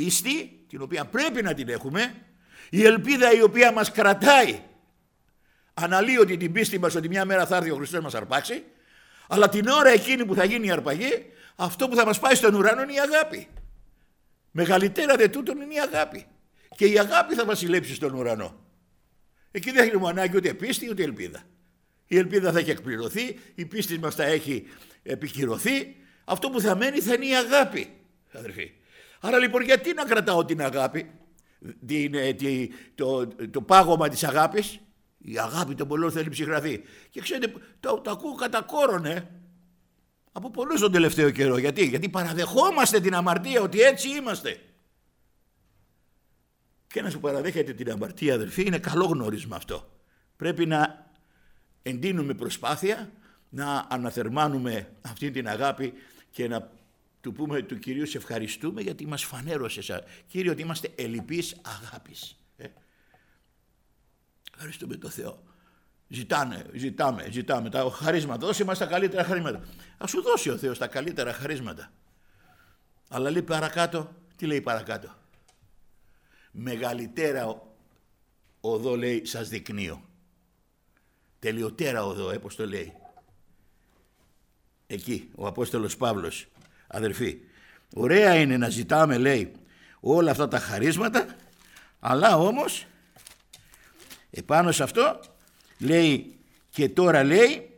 Πίστη, την οποία πρέπει να την έχουμε, η ελπίδα η οποία μας κρατάει αναλύωτη την πίστη μας ότι μια μέρα θα έρθει ο Χριστός να μας αρπάξει, αλλά την ώρα εκείνη που θα γίνει η αρπαγή, αυτό που θα μας πάει στον ουρανό είναι η αγάπη. Μεγαλύτερα δε τούτον είναι η αγάπη. Και η αγάπη θα βασιλέψει στον ουρανό. Εκεί δεν έχουμε ανάγκη ούτε πίστη ούτε ελπίδα. Η ελπίδα θα έχει εκπληρωθεί, η πίστη μας θα έχει επικυρωθεί. Αυτό που θα μένει θα είναι η αγάπη, αδερφοί. Άρα λοιπόν, γιατί να κρατάω την αγάπη, την, την, το, το πάγωμα της αγάπης? Η αγάπη των πολλών θέλει ψυχραθή. Και ξέρετε, το, το ακούω κατά κόρον, ε, από πολλούς τον τελευταίο καιρό. Γιατί? Γιατί παραδεχόμαστε την αμαρτία, ότι έτσι είμαστε. Και ένας που παραδέχεται την αμαρτία, αδερφοί, είναι καλό γνώρισμα αυτό. Πρέπει να εντείνουμε προσπάθεια, να αναθερμάνουμε αυτή την αγάπη και να του πούμε του Κυρίου σε ευχαριστούμε γιατί μας φανέρωσε, Κύριε, ότι είμαστε ελλειπείς αγάπης. Ε? Ευχαριστούμε τον Θεό. Ζητάνε, ζητάμε, ζητάμε τα χαρίσματα. Δώσε μας τα καλύτερα χαρίσματα. Ας σου δώσει ο Θεός τα καλύτερα χαρίσματα. Αλλά λέει παρακάτω, τι λέει παρακάτω? Μεγαλύτερα οδό, λέει, σας δεικνύω. Τελειωτέρα οδό, ε, πώς το λέει. Εκεί, ο Απόστολος Παύλος, αδερφοί. Ωραία είναι να ζητάμε, λέει, όλα αυτά τα χαρίσματα, αλλά όμως, επάνω σε αυτό, λέει, και τώρα λέει,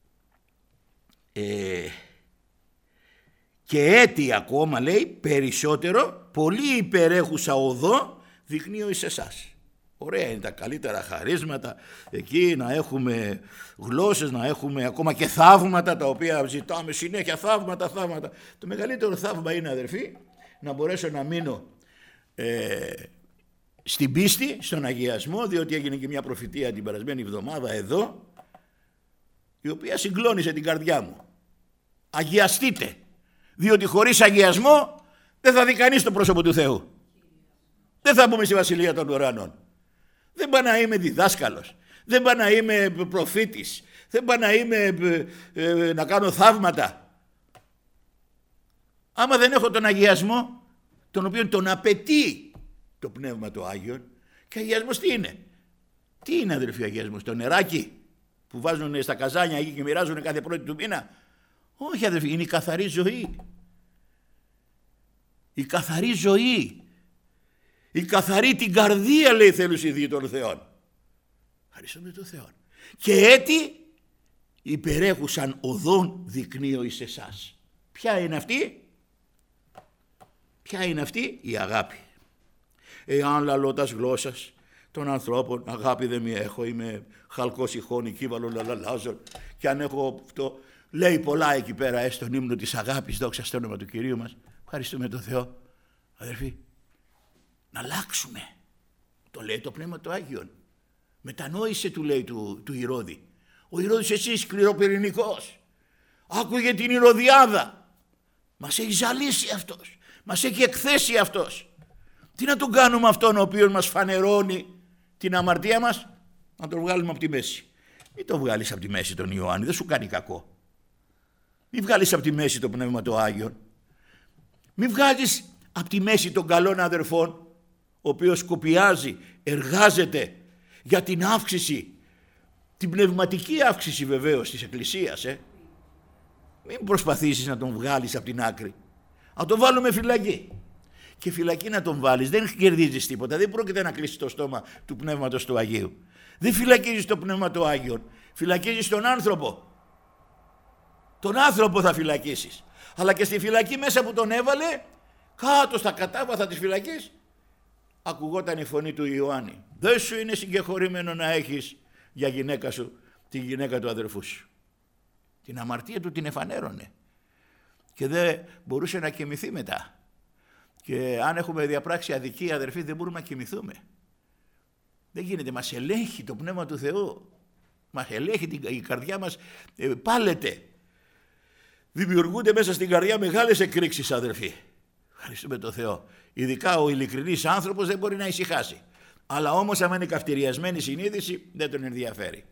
ε, και έτη ακόμα, λέει, περισσότερο, πολύ υπερέχουσα οδό, δεικνύω εις εσάς. Ωραία είναι τα καλύτερα χαρίσματα, εκεί να έχουμε γλώσσες, να έχουμε ακόμα και θαύματα, τα οποία ζητάμε συνέχεια, θαύματα, θαύματα. Το μεγαλύτερο θαύμα είναι, αδερφοί, να μπορέσω να μείνω ε, στην πίστη, στον αγιασμό, διότι έγινε και μια προφητεία την περασμένη εβδομάδα εδώ, η οποία συγκλώνησε την καρδιά μου. Αγιαστείτε, διότι χωρίς αγιασμό δεν θα δει κανείς το πρόσωπο του Θεού. Δεν θα μπούμε στη Βασιλεία των Ουρανών. Δεν πάω να είμαι διδάσκαλος, δεν πάω να είμαι προφήτης, δεν πάω να είμαι ε, ε, να κάνω θαύματα. Άμα δεν έχω τον αγιασμό, τον οποίο τον απαιτεί το Πνεύμα το Άγιον. Και αγιασμός τι είναι? Τι είναι, αδελφοί, αγιασμός? Το νεράκι που βάζουν στα καζάνια εκεί και μοιράζουν κάθε πρώτη του μήνα? Όχι, αδελφοί, είναι η καθαρή ζωή. Η καθαρή ζωή. Η καθαρή την καρδία, λέει, θέλουν οι δύο των Θεών. Ευχαριστούμε τον Θεό. Και έτη υπερέχουσαν οδόν δεικνύω εις εσάς. Ποια είναι αυτή? Ποια είναι αυτή? Η αγάπη. Εάν λαλώτας γλώσσας των ανθρώπων, αγάπη δεν μη έχω, είμαι χαλκός ηχών, κύβαλο λαλαλάζων, και αν έχω αυτό, λέει πολλά εκεί πέρα, ε, στον ύμνο της αγάπης, δόξα στο όνομα του Κυρίου μας. Ευχαριστούμε τον Θεό, αδερφοί. Να αλλάξουμε. Το λέει το Πνεύμα το Άγιον. Μετανόησε, του λέει του, του Ηρώδη. Ο Ηρώδης, εσύ σκληροπυρηνικός, άκουγε την Ηρωδιάδα. Μας έχει ζαλίσει αυτός. Μας έχει εκθέσει αυτός. Τι να τον κάνουμε αυτόν ο οποίος μας φανερώνει την αμαρτία μας? Να τον βγάλουμε από τη μέση. Μην τον βγάλεις από τη μέση τον Ιωάννη, δεν σου κάνει κακό. Μην βγάλεις από τη μέση το Πνεύμα το Άγιον. Μην βγάλεις από τη μέση των καλών αδερφών, ο οποίος σκοπιάζει, εργάζεται για την αύξηση, την πνευματική αύξηση βεβαίως της Εκκλησίας. Ε. Μην προσπαθήσεις να τον βγάλεις από την άκρη. Να τον βάλουμε φυλακή. Και φυλακή να τον βάλεις, δεν κερδίζεις τίποτα. Δεν πρόκειται να κλείσεις το στόμα του Πνεύματος του Αγίου. Δεν φυλακίζεις το Πνεύμα του Άγιον. Φυλακίζεις τον άνθρωπο. Τον άνθρωπο θα φυλακίσεις. Αλλά και στη φυλακή μέσα που τον έβαλε, κάτω στα κατάβαθα της φυλακής, ακουγόταν η φωνή του Ιωάννη. Δεν σου είναι συγκεχωρημένο να έχεις για γυναίκα σου τη γυναίκα του αδερφού σου. Την αμαρτία του την εφανέρωνε. Και δεν μπορούσε να κοιμηθεί μετά. Και αν έχουμε διαπράξει αδικία, αδερφοί, δεν μπορούμε να κοιμηθούμε. Δεν γίνεται, μας ελέγχει το Πνεύμα του Θεού. Μας ελέγχει, η καρδιά μας ε, πάλεται. Δημιουργούνται μέσα στην καρδιά μεγάλες εκρήξεις, αδερφοί. Ευχαριστούμε τον Θεό. Ειδικά ο ειλικρινής άνθρωπος δεν μπορεί να ησυχάσει. Αλλά όμως, άμα είναι καυτηριασμένη συνείδηση, δεν τον ενδιαφέρει.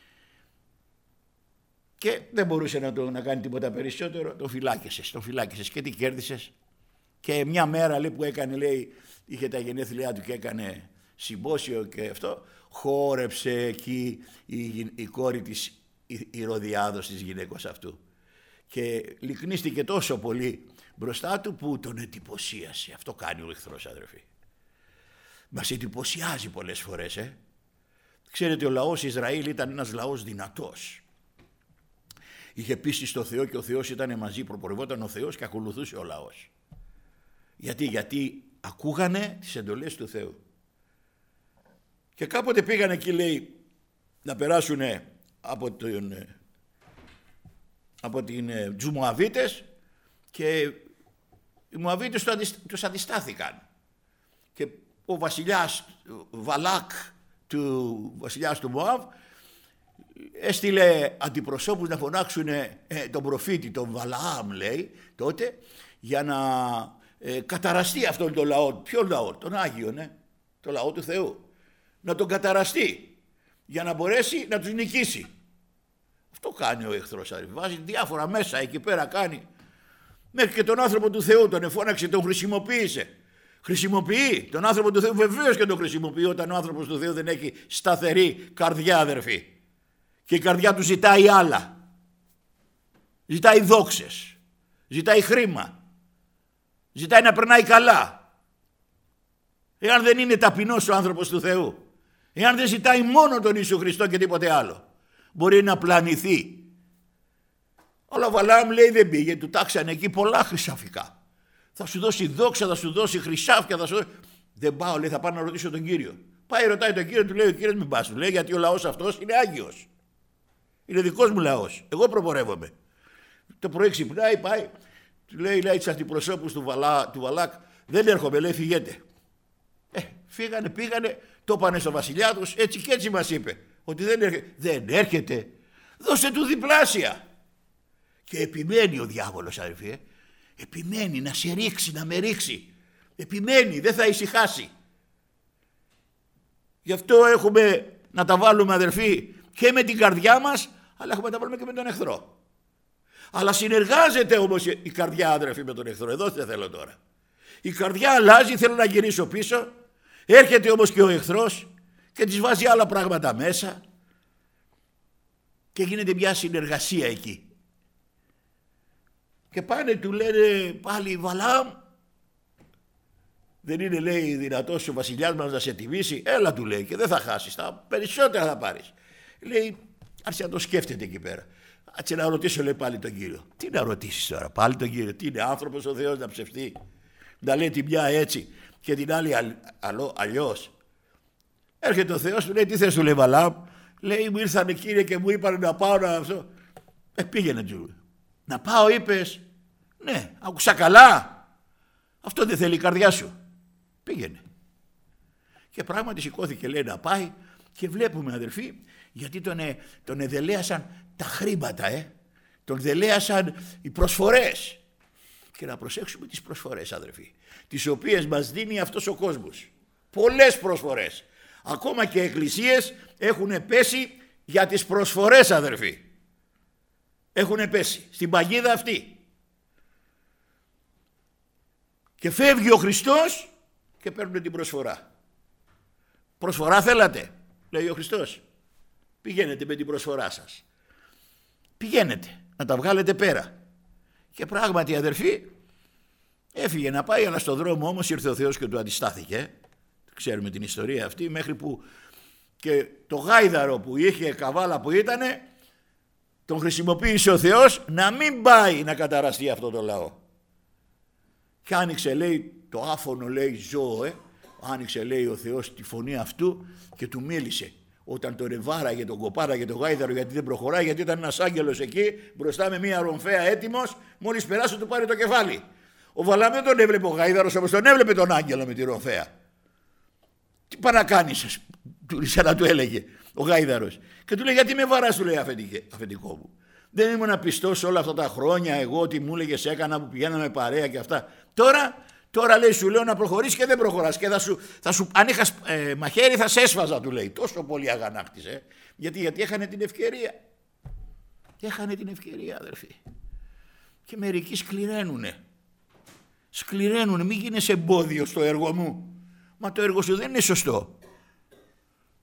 Και δεν μπορούσε να, το, να κάνει τίποτα περισσότερο. Τον φυλάκισες, τον φυλάκισες. Και τι κέρδισες? Και μια μέρα, λέει, που έκανε, λέει, είχε τα γενέθλιά του και έκανε συμπόσιο και αυτό, χόρεψε εκεί η, η κόρη της Ηρωδιάδος, της γυναίκος αυτού. Και λυκνίστηκε τόσο πολύ μπροστά του που τον εντυπωσίασε. Αυτό κάνει ο εχθρός, αδερφοί. Μας εντυπωσιάζει πολλές φορές. Ε? Ξέρετε, ο λαός Ισραήλ ήταν ένας λαός δυνατός. Είχε πίστη στο Θεό και ο Θεός ήταν μαζί, προπορευόταν ο Θεός και ακολουθούσε ο λαός. Γιατί, γιατί ακούγανε τις εντολές του Θεού. Και κάποτε πήγαν εκεί, λέει, να περάσουν από, τον, από την, τους Μωαβίτες και οι Μωαβίτες τους αντιστάθηκαν. Και ο βασιλιάς Βαλάκ, του βασιλιάς του Μωάβ, έστειλε αντιπροσώπους να φωνάξουν ε, τον προφήτη, τον Βαλαάμ, λέει, τότε, για να ε, καταραστεί αυτόν τον λαό. Ποιο λαό? Τον Άγιο, ναι, το λαό του Θεού. Να τον καταραστεί, για να μπορέσει να τους νικήσει. Αυτό κάνει ο εχθρός, βάζει διάφορα μέσα εκεί πέρα, κάνει. Μέχρι και τον άνθρωπο του Θεού τον εφώναξε, τον χρησιμοποίησε. Χρησιμοποιεί τον άνθρωπο του Θεού, βεβαίως και τον χρησιμοποιεί, όταν ο άνθρωπος του Θεού δεν έχει σταθερή καρδιά, αδερφοί. Και η καρδιά του ζητάει άλλα. Ζητάει δόξες. Ζητάει χρήμα. Ζητάει να περνάει καλά. Εάν δεν είναι ταπεινός ο άνθρωπος του Θεού, εάν δεν ζητάει μόνο τον Ιησού Χριστό και τίποτε άλλο, μπορεί να πλανηθεί. Αλλά ο Βαλάμ, λέει, δεν πήγε, του τάξανε εκεί πολλά χρυσαφικά. Θα σου δώσει δόξα, θα σου δώσει χρυσάφια, θα σου δώσει... Δεν πάω, λέει, θα πάω να ρωτήσω τον Κύριο. Πάει, ρωτάει τον Κύριο, του λέει, ο Κύριος μην πας, του λέει, γιατί ο λαός αυτός είναι Άγιος. Είναι δικός μου λαός. Εγώ προπορεύομαι. Το πρωί ξυπνάει, πάει, του λέει, λέει στους αντιπροσώπους του, Βαλά, του Βαλάκ, δεν έρχομαι, λέει, φυγέτε. Ε, φύγανε, πήγανε, το πάνε στο βασιλιά τους, έτσι και έτσι μας είπε, ότι δεν έρχεται. Δεν έρχεται, δώσε του διπλάσια. Και επιμένει ο διάβολος, αδερφοί, ε. Επιμένει να σε ρίξει, να με ρίξει. Επιμένει, δεν θα ησυχάσει. Γι' αυτό έχουμε να τα βάλουμε, αδερφοί, και με την καρδιά μας, αλλά έχουμε να τα βάλουμε και με τον εχθρό. Αλλά συνεργάζεται όμως η καρδιά, αδερφοί, με τον εχθρό. Εδώ δεν θέλω τώρα. Η καρδιά αλλάζει, θέλω να γυρίσω πίσω. Έρχεται όμως και ο εχθρός και της βάζει άλλα πράγματα μέσα και γίνεται μια συνεργασία εκεί. Και πάνε, του λένε πάλι, Βαλάμ, δεν είναι, λέει, δυνατός ο βασιλιάς μας να σε τιμήσει? Έλα, του λέει, και δεν θα χάσεις, τα περισσότερα θα πάρεις. Λέει, άρχισε να το σκέφτεται εκεί πέρα. Άτσε να ρωτήσω, λέει, πάλι τον Κύριο. Τι να ρωτήσεις τώρα, πάλι τον Κύριο? Τι είναι, άνθρωπος ο Θεός να ψευτεί? Να λέει τη μια έτσι και την άλλη αλλιώς. Έρχεται ο Θεός, του λέει, τι θες, του λέει, Βαλάμ? Λέει, μου ήρθανε, Κύριε, και μου είπαν να πάω να αυτό. Ε, πήγαινε, του. Να πάω, είπες? Ναι, άκουσα καλά. Αυτό δεν θέλει η καρδιά σου. Πήγαινε. Και πράγματι σηκώθηκε, λέει, να πάει, και βλέπουμε, αδερφοί, γιατί τον, τον εδελέασαν τα χρήματα, ε. Τον δελέασαν οι προσφορές. Και να προσέξουμε τις προσφορές, αδερφοί, τις οποίες μας δίνει αυτός ο κόσμος. Πολλές προσφορές. Ακόμα και εκκλησίες έχουν πέσει για τις προσφορές, αδερφοί. Έχουν πέσει στην παγίδα αυτή. Και φεύγει ο Χριστός και παίρνουν την προσφορά. Προσφορά θέλατε, λέει ο Χριστός? Πηγαίνετε με την προσφορά σας. Πηγαίνετε να τα βγάλετε πέρα. Και πράγματι, αδερφοί, έφυγε να πάει, αλλά στον δρόμο όμως ήρθε ο Θεός και του αντιστάθηκε. Ξέρουμε την ιστορία αυτή, μέχρι που και το γάιδαρο που είχε, καβάλα που ήτανε, τον χρησιμοποίησε ο Θεός να μην πάει να καταραστεί αυτό το λαό. Και άνοιξε, λέει, το άφωνο, λέει, ζώο, ε, άνοιξε, λέει, ο Θεός τη φωνή αυτού και του μίλησε. Όταν τον ρεβάραγε, τον κοπάραγε το γάιδαρο, γιατί δεν προχωράει, γιατί ήταν ένας άγγελος εκεί μπροστά με μια ρομφαία έτοιμος, μόλις περάσει του πάρει το κεφάλι. Ο Βαλάμ δεν τον έβλεπε ο γάιδαρος, όμως τον έβλεπε τον άγγελο με τη ρομφαία. Τι πάει να κάνεις, σαν να του έλεγε ο γάιδαρος. Και του λέει, γιατί με βαράς, του λέει, αφεντικό μου? Δεν ήμουν πιστός όλα αυτά τα χρόνια εγώ, ότι μου έλεγες έκανα, που πηγαίναμε παρέα και αυτά. Τώρα, τώρα λέει, σου λέω να προχωρήσεις και δεν προχωράς. Και θα σου, θα σου, αν είχα ε, μαχαίρι θα σε έσφαζα, του λέει. Τόσο πολύ αγανάκτησε. Γιατί, γιατί έχανε την ευκαιρία. Έχανε την ευκαιρία, αδερφοί. Και μερικοί σκληραίνουνε. Σκληραίνουνε, μην γίνεις εμπόδιο στο έργο μου. Μα το έργο σου δεν είναι σωστό.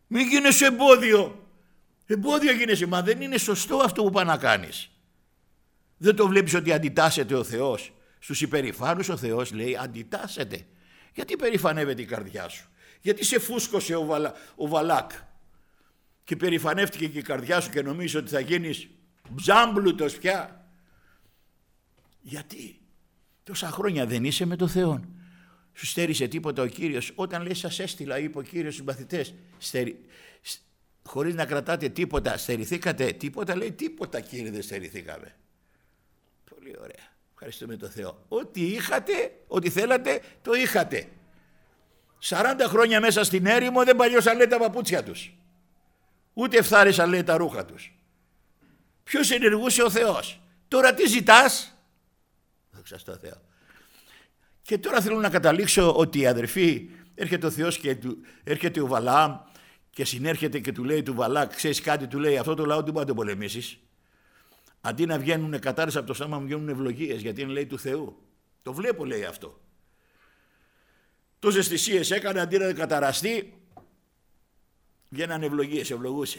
Μην γίνεσαι εμπόδιο. Εμπόδιο γίνεσαι. Μα δεν είναι σωστό αυτό που πας να κάνεις. Δεν το βλέπεις ότι αντιτάσσεται ο Θεός? Στους υπερηφάνους ο Θεός λέει αντιτάσσεται. Γιατί περηφανεύεται η καρδιά σου? Γιατί σε φούσκωσε ο, Βαλα, ο Βαλάκ και περηφανεύτηκε και η καρδιά σου και νομίζεις ότι θα γίνεις μπζάμπλουτος πια? Γιατί τόσα χρόνια δεν είσαι με το Θεό? Σου στέρισε τίποτα ο Κύριος? Όταν λέει σας έστειλα, είπε ο Κύριος στους μαθητές, στερι... χωρίς να κρατάτε τίποτα, στερηθήκατε τίποτα? Λέει τίποτα Κύριε, δεν στερηθήκαμε. Πολύ ωραία, ευχαριστούμε τον Θεό. Ό,τι είχατε, ό,τι θέλατε, το είχατε. σαράντα χρόνια μέσα στην έρημο δεν παλιώσαν λέει τα παπούτσια τους. Ούτε φθάρισαν λέει τα ρούχα τους. Ποιος ενεργούσε? Ο Θεός. Τώρα τι ζητάς? Δόξα τω Θεώ. Και τώρα θέλω να καταλήξω ότι αδερφοί, έρχεται ο Θεός και του, έρχεται ο Βαλαάμ και συνέρχεται και του λέει του Βαλάκ, ξέρεις κάτι, του λέει, αυτό το λαό δεν μπορεί να το πολεμήσεις. Αντί να βγαίνουν κατάρρες από το στόμα μου, βγαίνουν ευλογίες, γιατί είναι λέει του Θεού. Το βλέπω λέει αυτό. Τόσες θυσίες έκανε, αντί να καταραστεί, βγαίναν ευλογίες, ευλογούσε.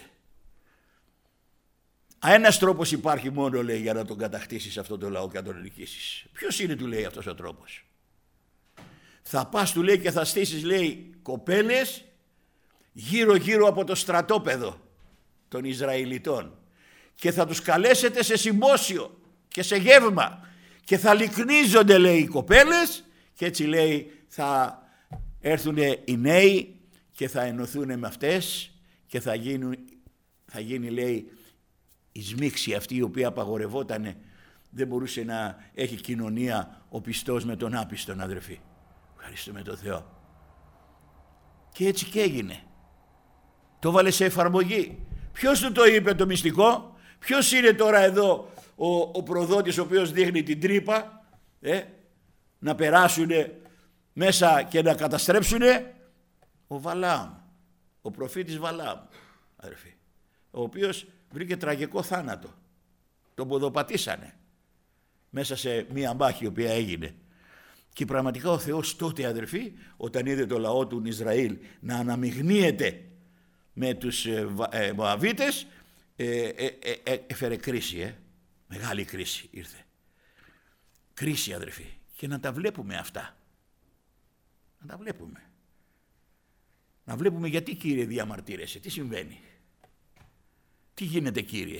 Ένας τρόπος υπάρχει μόνο λέει για να τον κατακτήσεις αυτό το λαό και να τον ελκύσεις. Ποιος είναι, του λέει αυτός ο τρόπος? Θα πας, του λέει, και θα στήσεις λέει κοπέλες γύρω γύρω από το στρατόπεδο των Ισραηλιτών και θα τους καλέσετε σε συμπόσιο και σε γεύμα και θα λυκνίζονται λέει οι κοπέλες και έτσι λέει θα έρθουν οι νέοι και θα ενωθούν με αυτές και θα, γίνουν, θα γίνει λέει η σμίξη αυτή η οποία απαγορευότανε. Δεν μπορούσε να έχει κοινωνία ο πιστός με τον άπιστον, αδερφοί. Ευχαριστούμε τον Θεό. Και έτσι και έγινε. Το βάλε σε εφαρμογή. Ποιος του το είπε το μυστικό? Ποιος είναι τώρα εδώ ο, ο προδότης ο οποίος δείχνει την τρύπα ε, να περάσουν μέσα και να καταστρέψουν? Ο Βαλάμ, ο προφήτης Βαλάμ, αδερφοί, ο οποίος βρήκε τραγικό θάνατο. Τον ποδοπατήσανε μέσα σε μία μάχη η οποία έγινε. Και πραγματικά ο Θεός τότε, αδερφοί, όταν είδε το λαό του Ισραήλ να αναμειγνύεται με τους ε, ε, Μωαβίτες, ε, ε, ε, ε, έφερε κρίση, ε. μεγάλη κρίση ήρθε. Κρίση, αδερφοί. Και να τα βλέπουμε αυτά. Να τα βλέπουμε. Να βλέπουμε γιατί, Κύριε, διαμαρτύρεσαι, τι συμβαίνει. Τι γίνεται, Κύριε?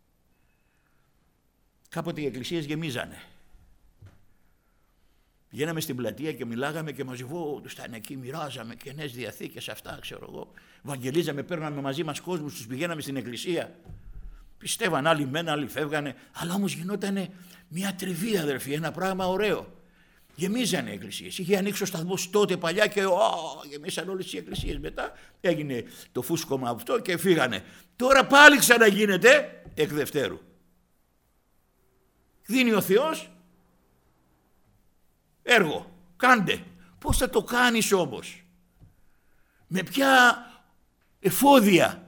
Κάποτε οι εκκλησίες γεμίζανε. Πηγαίναμε στην πλατεία και μιλάγαμε και μαζευόντουσαν εκεί, μοιράζαμε Καινές Διαθήκες, αυτά ξέρω εγώ. Βαγγελίζαμε, παίρναμε μαζί μας κόσμους, τους πηγαίναμε στην εκκλησία. Πιστεύαν άλλοι μένα, άλλοι φεύγανε, αλλά όμως γινότανε μια τριβή, αδερφοί, ένα πράγμα ωραίο. Γεμίζανε οι εκκλησίες. Είχε ανοίξει ο σταθμός τότε παλιά και ο, γεμίσαν όλες οι εκκλησίες. Μετά έγινε το φούσκωμα αυτό και φύγανε. Τώρα πάλι ξαναγίνεται εκ Δευτέρου. Δίνει ο Θεός έργο. Κάντε. Πώς θα το κάνεις όμως? Με ποια εφόδια?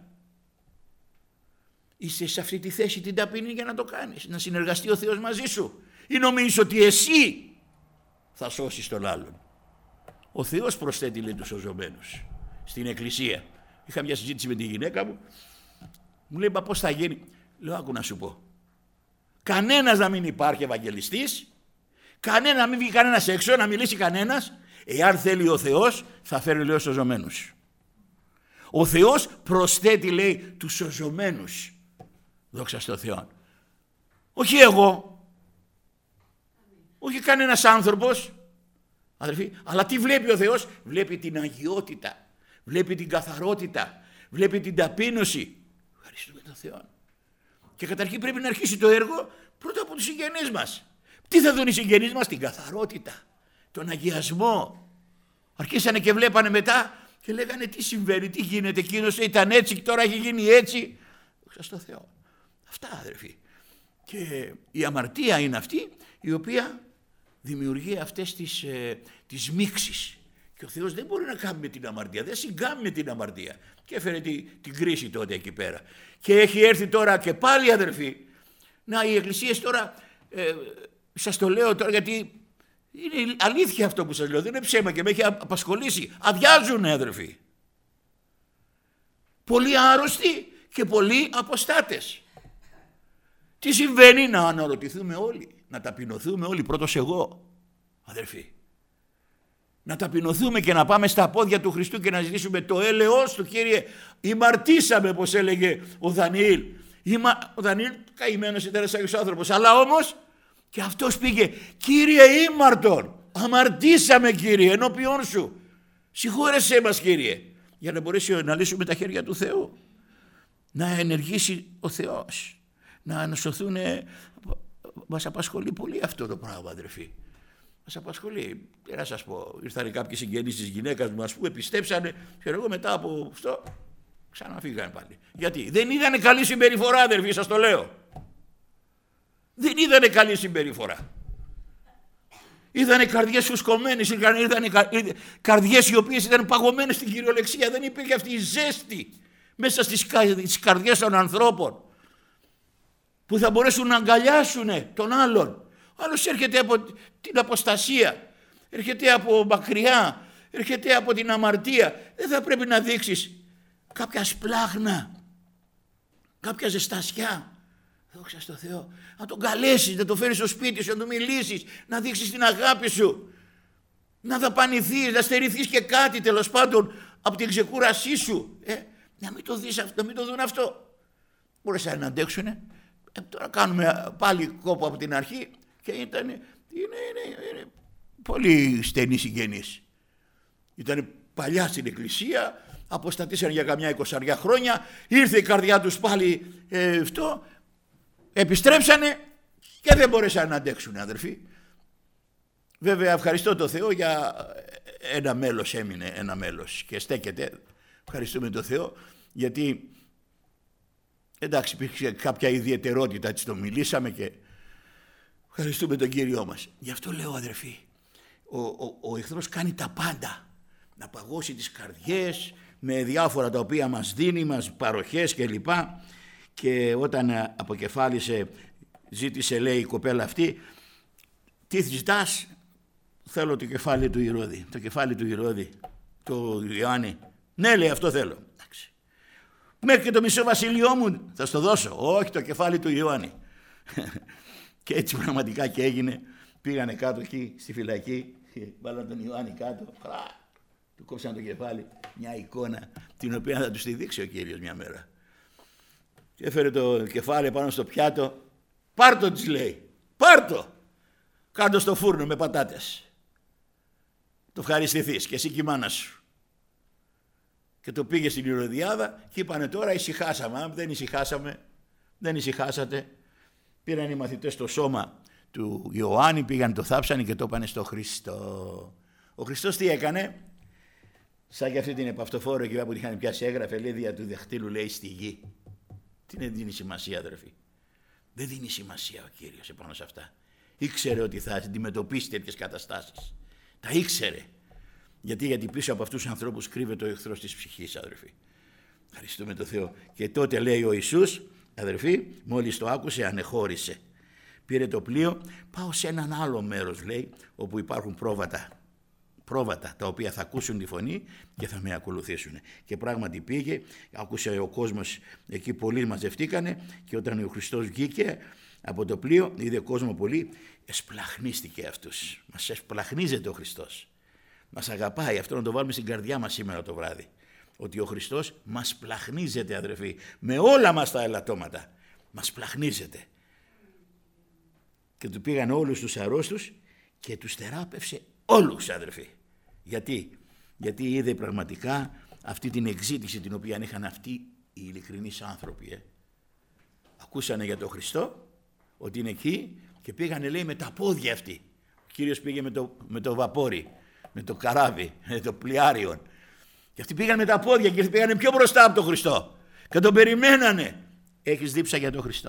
Είσαι σε αυτή τη θέση την ταπεινή για να το κάνεις? Να συνεργαστεί ο Θεός μαζί σου? Ή νομίζεις ότι εσύ θα σώσεις τον άλλον? Ο Θεός προσθέτει λέει τους σωζωμένους στην εκκλησία. Είχα μια συζήτηση με τη γυναίκα μου. Μου λέει, μα πώς θα γίνει? Λέω, άκου να σου πω. Κανένας να μην υπάρχει ευαγγελιστής, κανένα να μην βγει κανένας έξω, να μιλήσει κανένας. Εάν θέλει ο Θεός θα φέρει λέει σωζωμένους. Ο Θεός προσθέτει λέει τους σωζωμένους. Δόξα στο Θεό. Όχι εγώ. Όχι κανένας άνθρωπος, αδερφοί, αλλά τι βλέπει ο Θεός? Βλέπει την αγιότητα, βλέπει την καθαρότητα, βλέπει την ταπείνωση. Ευχαριστούμε τον Θεό. Και καταρχήν πρέπει να αρχίσει το έργο πρώτα από τους συγγενείς μας. Τι θα δουν οι συγγενείς μας? Την καθαρότητα, τον αγιασμό. Αρχίσανε και βλέπανε μετά και λέγανε τι συμβαίνει, τι γίνεται, εκείνος ήταν έτσι και τώρα έχει γίνει έτσι. Δόξα στο Θεό. Αυτά, αδερφοί. Και η αμαρτία είναι αυτή η οποία δημιουργεί αυτές τις, ε, τις μίξεις. Και ο Θεός δεν μπορεί να κάνει με την αμαρτία, δεν συγκάμει με την αμαρτία. Και έφερε τη, την κρίση τότε εκεί πέρα. Και έχει έρθει τώρα και πάλι, αδερφοί, να οι εκκλησίες τώρα, ε, σας το λέω τώρα γιατί είναι αλήθεια αυτό που σας λέω, δεν είναι ψέμα και με έχει απασχολήσει. Αδειάζουν, αδερφοί. Πολλοί άρρωστοι και πολλοί αποστάτες. Τι συμβαίνει? Να αναρωτηθούμε όλοι, να ταπεινωθούμε όλοι, πρώτος εγώ, αδερφοί. Να ταπεινωθούμε και να πάμε στα πόδια του Χριστού και να ζητήσουμε το έλεος του. Κύριε, ημαρτήσαμε, όπως έλεγε ο Δανιήλ. Είμα... Ο Δανιήλ καημένος ήταν ένας Άγιος άνθρωπος, αλλά όμως και αυτός πήγε, Κύριε ήμαρτον, αμαρτήσαμε Κύριε ενώπιόν σου. Συγχώρεσέ μας Κύριε, για να μπορέσει να λύσουμε τα χέρια του Θεού. Να ενεργήσει ο Θεός, να ανασωθούν. Μας απασχολεί πολύ αυτό το πράγμα, αδερφοί. Μας απασχολεί. Να σας πω, ήρθαν κάποιοι συγγενείς της γυναίκας μου, ας πούμε, πιστέψανε, και εγώ μετά από αυτό ξαναφύγανε πάλι. Γιατί? Δεν είδανε καλή συμπεριφορά, αδερφοί, σας το λέω. Δεν είδανε καλή συμπεριφορά. Είδανε καρδιές φουσκωμένες, είδανε, είδανε καρδιές οι οποίες ήταν παγωμένες στην κυριολεξία. Δεν υπήρχε αυτή η ζέστη μέσα στις, στις καρδιές των ανθρώπων που θα μπορέσουν να αγκαλιάσουν τον άλλον. Ο άλλος έρχεται από την αποστασία, έρχεται από μακριά, έρχεται από την αμαρτία. Δεν θα πρέπει να δείξεις κάποια σπλάχνα, κάποια ζεστασιά. Δόξα στο Θεό. Να τον καλέσεις, να τον φέρεις στο σπίτι σου, να του μιλήσεις, να δείξεις την αγάπη σου, να δαπανηθείς, να στερηθείς και κάτι τέλος πάντων από την ξεκούρασή σου. Ε, να μην το δεις, να μην το δουν αυτό. Μπορέσαν να αντέξουνε. Ε, τώρα κάνουμε πάλι κόπο από την αρχή και ήταν, είναι, είναι, είναι πολύ στενοί συγγενείς. Ήταν παλιά στην εκκλησία, αποστατήσαν για καμιά εικοσαριά χρόνια, ήρθε η καρδιά τους πάλι ε, αυτό, επιστρέψανε και δεν μπορέσαν να αντέξουν, αδερφοί. Βέβαια ευχαριστώ τον Θεό για ένα μέλος, έμεινε ένα μέλος και στέκεται. Ευχαριστούμε τον Θεό γιατί εντάξει υπήρξε κάποια ιδιαιτερότητα, έτσι το μιλήσαμε και ευχαριστούμε τον Κύριό μας. Γι' αυτό λέω, αδερφοί, ο, ο, ο εχθρός κάνει τα πάντα να παγώσει τις καρδιές με διάφορα τα οποία μας δίνει, μας παροχές κλπ. Και όταν αποκεφάλισε, ζήτησε, λέει η κοπέλα αυτή, τι ζητάς? Θέλω το κεφάλι του Ηρώδη. Το κεφάλι του Ηρώδη, του Ιωάννη. Ναι, λέει, αυτό θέλω. Εντάξει. Μέχρι και το μισό βασίλειό μου θα στο δώσω. Όχι, το κεφάλι του Ιωάννη. Και έτσι πραγματικά και έγινε. Πήγανε κάτω εκεί στη φυλακή, βάλαν τον Ιωάννη κάτω, του κόψαν το κεφάλι. Μια εικόνα την οποία θα τους τη δείξει ο Κύριος μια μέρα. Και έφερε το κεφάλι πάνω στο πιάτο. Πάρ' το, της λέει. Πάρ' το. Κάντο στο φούρνο με πατάτες. Το ευχαριστηθείς και εσύ και η μάνα σου. Και το πήγε στην Ηρωδιάδα και είπανε τώρα ησυχάσαμε. Αν δεν ησυχάσαμε, δεν ησυχάσατε. Πήραν οι μαθητές το σώμα του Ιωάννη, πήγαν το θάψανε και το είπανε στο Χριστό. Ο Χριστός τι έκανε? Σαν και αυτή την επαυτοφόρο εκεί που είχαν πιάσει, έγραφε, λέει, δια του δεχτύλου, λέει, στη γη. Τι δεν δίνει σημασία, αδερφοί? Δεν δίνει σημασία ο Κύριος επάνω σε αυτά. Ήξερε ότι θα αντιμετωπίσει τέτοιες καταστάσεις. Τα ήξερε. Γιατί, γιατί πίσω από αυτούς τους ανθρώπους κρύβεται ο εχθρός της ψυχής, αδερφοί. Ευχαριστούμε τον Θεό. Και τότε λέει ο Ιησούς, αδερφοί, μόλις το άκουσε, ανεχώρησε. Πήρε το πλοίο, πάω σε έναν άλλο μέρος, λέει, όπου υπάρχουν πρόβατα. Πρόβατα τα οποία θα ακούσουν τη φωνή και θα με ακολουθήσουν. Και πράγματι πήγε, άκουσε ο κόσμος εκεί, πολλοί μαζευτήκανε και όταν ο Χριστός βγήκε από το πλοίο, είδε κόσμο πολύ, εσπλαχνίστηκε αυτούς. Μας εσπλαχνίζεται ο Χριστός. Μας αγαπάει, αυτό να το βάλουμε στην καρδιά μας σήμερα το βράδυ. Ότι ο Χριστός μας πλαχνίζεται, αδερφοί, με όλα μας τα ελαττώματα. Μας πλαχνίζεται. Και του πήγαν όλους τους αρρώστους και τους θεράπευσε όλους, αδερφοί. Γιατί? Γιατί είδε πραγματικά αυτή την εξήτηση την οποία είχαν αυτοί οι ειλικρινείς άνθρωποι. Ε. Ακούσανε για τον Χριστό, ότι είναι εκεί και πήγανε, λέει, με τα πόδια αυτοί. Ο Κύριος πήγε με το, με το βαπόρι, με το καράβι, με το πλοιάριον. Και αυτοί πήγαν με τα πόδια και πήγανε πιο μπροστά από τον Χριστό. Και τον περιμένανε. Έχεις δίψα για τον Χριστό.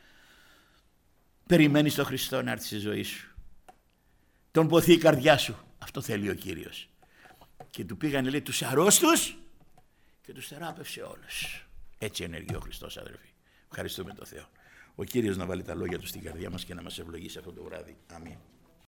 Περιμένεις τον Χριστό να έρθει στη ζωή σου. Τον ποθεί η καρδιά σου. Αυτό θέλει ο Κύριος. Και του πήγανε, λέει, τους αρρώστους και τους θεράπευσε όλους. Έτσι ενεργεί ο Χριστός, αδερφοί. Ευχαριστούμε τον Θεό. Ο Κύριος να βάλει τα λόγια του στην καρδιά μας και να μας ευλογήσει αυτό το βράδυ. Αμήν.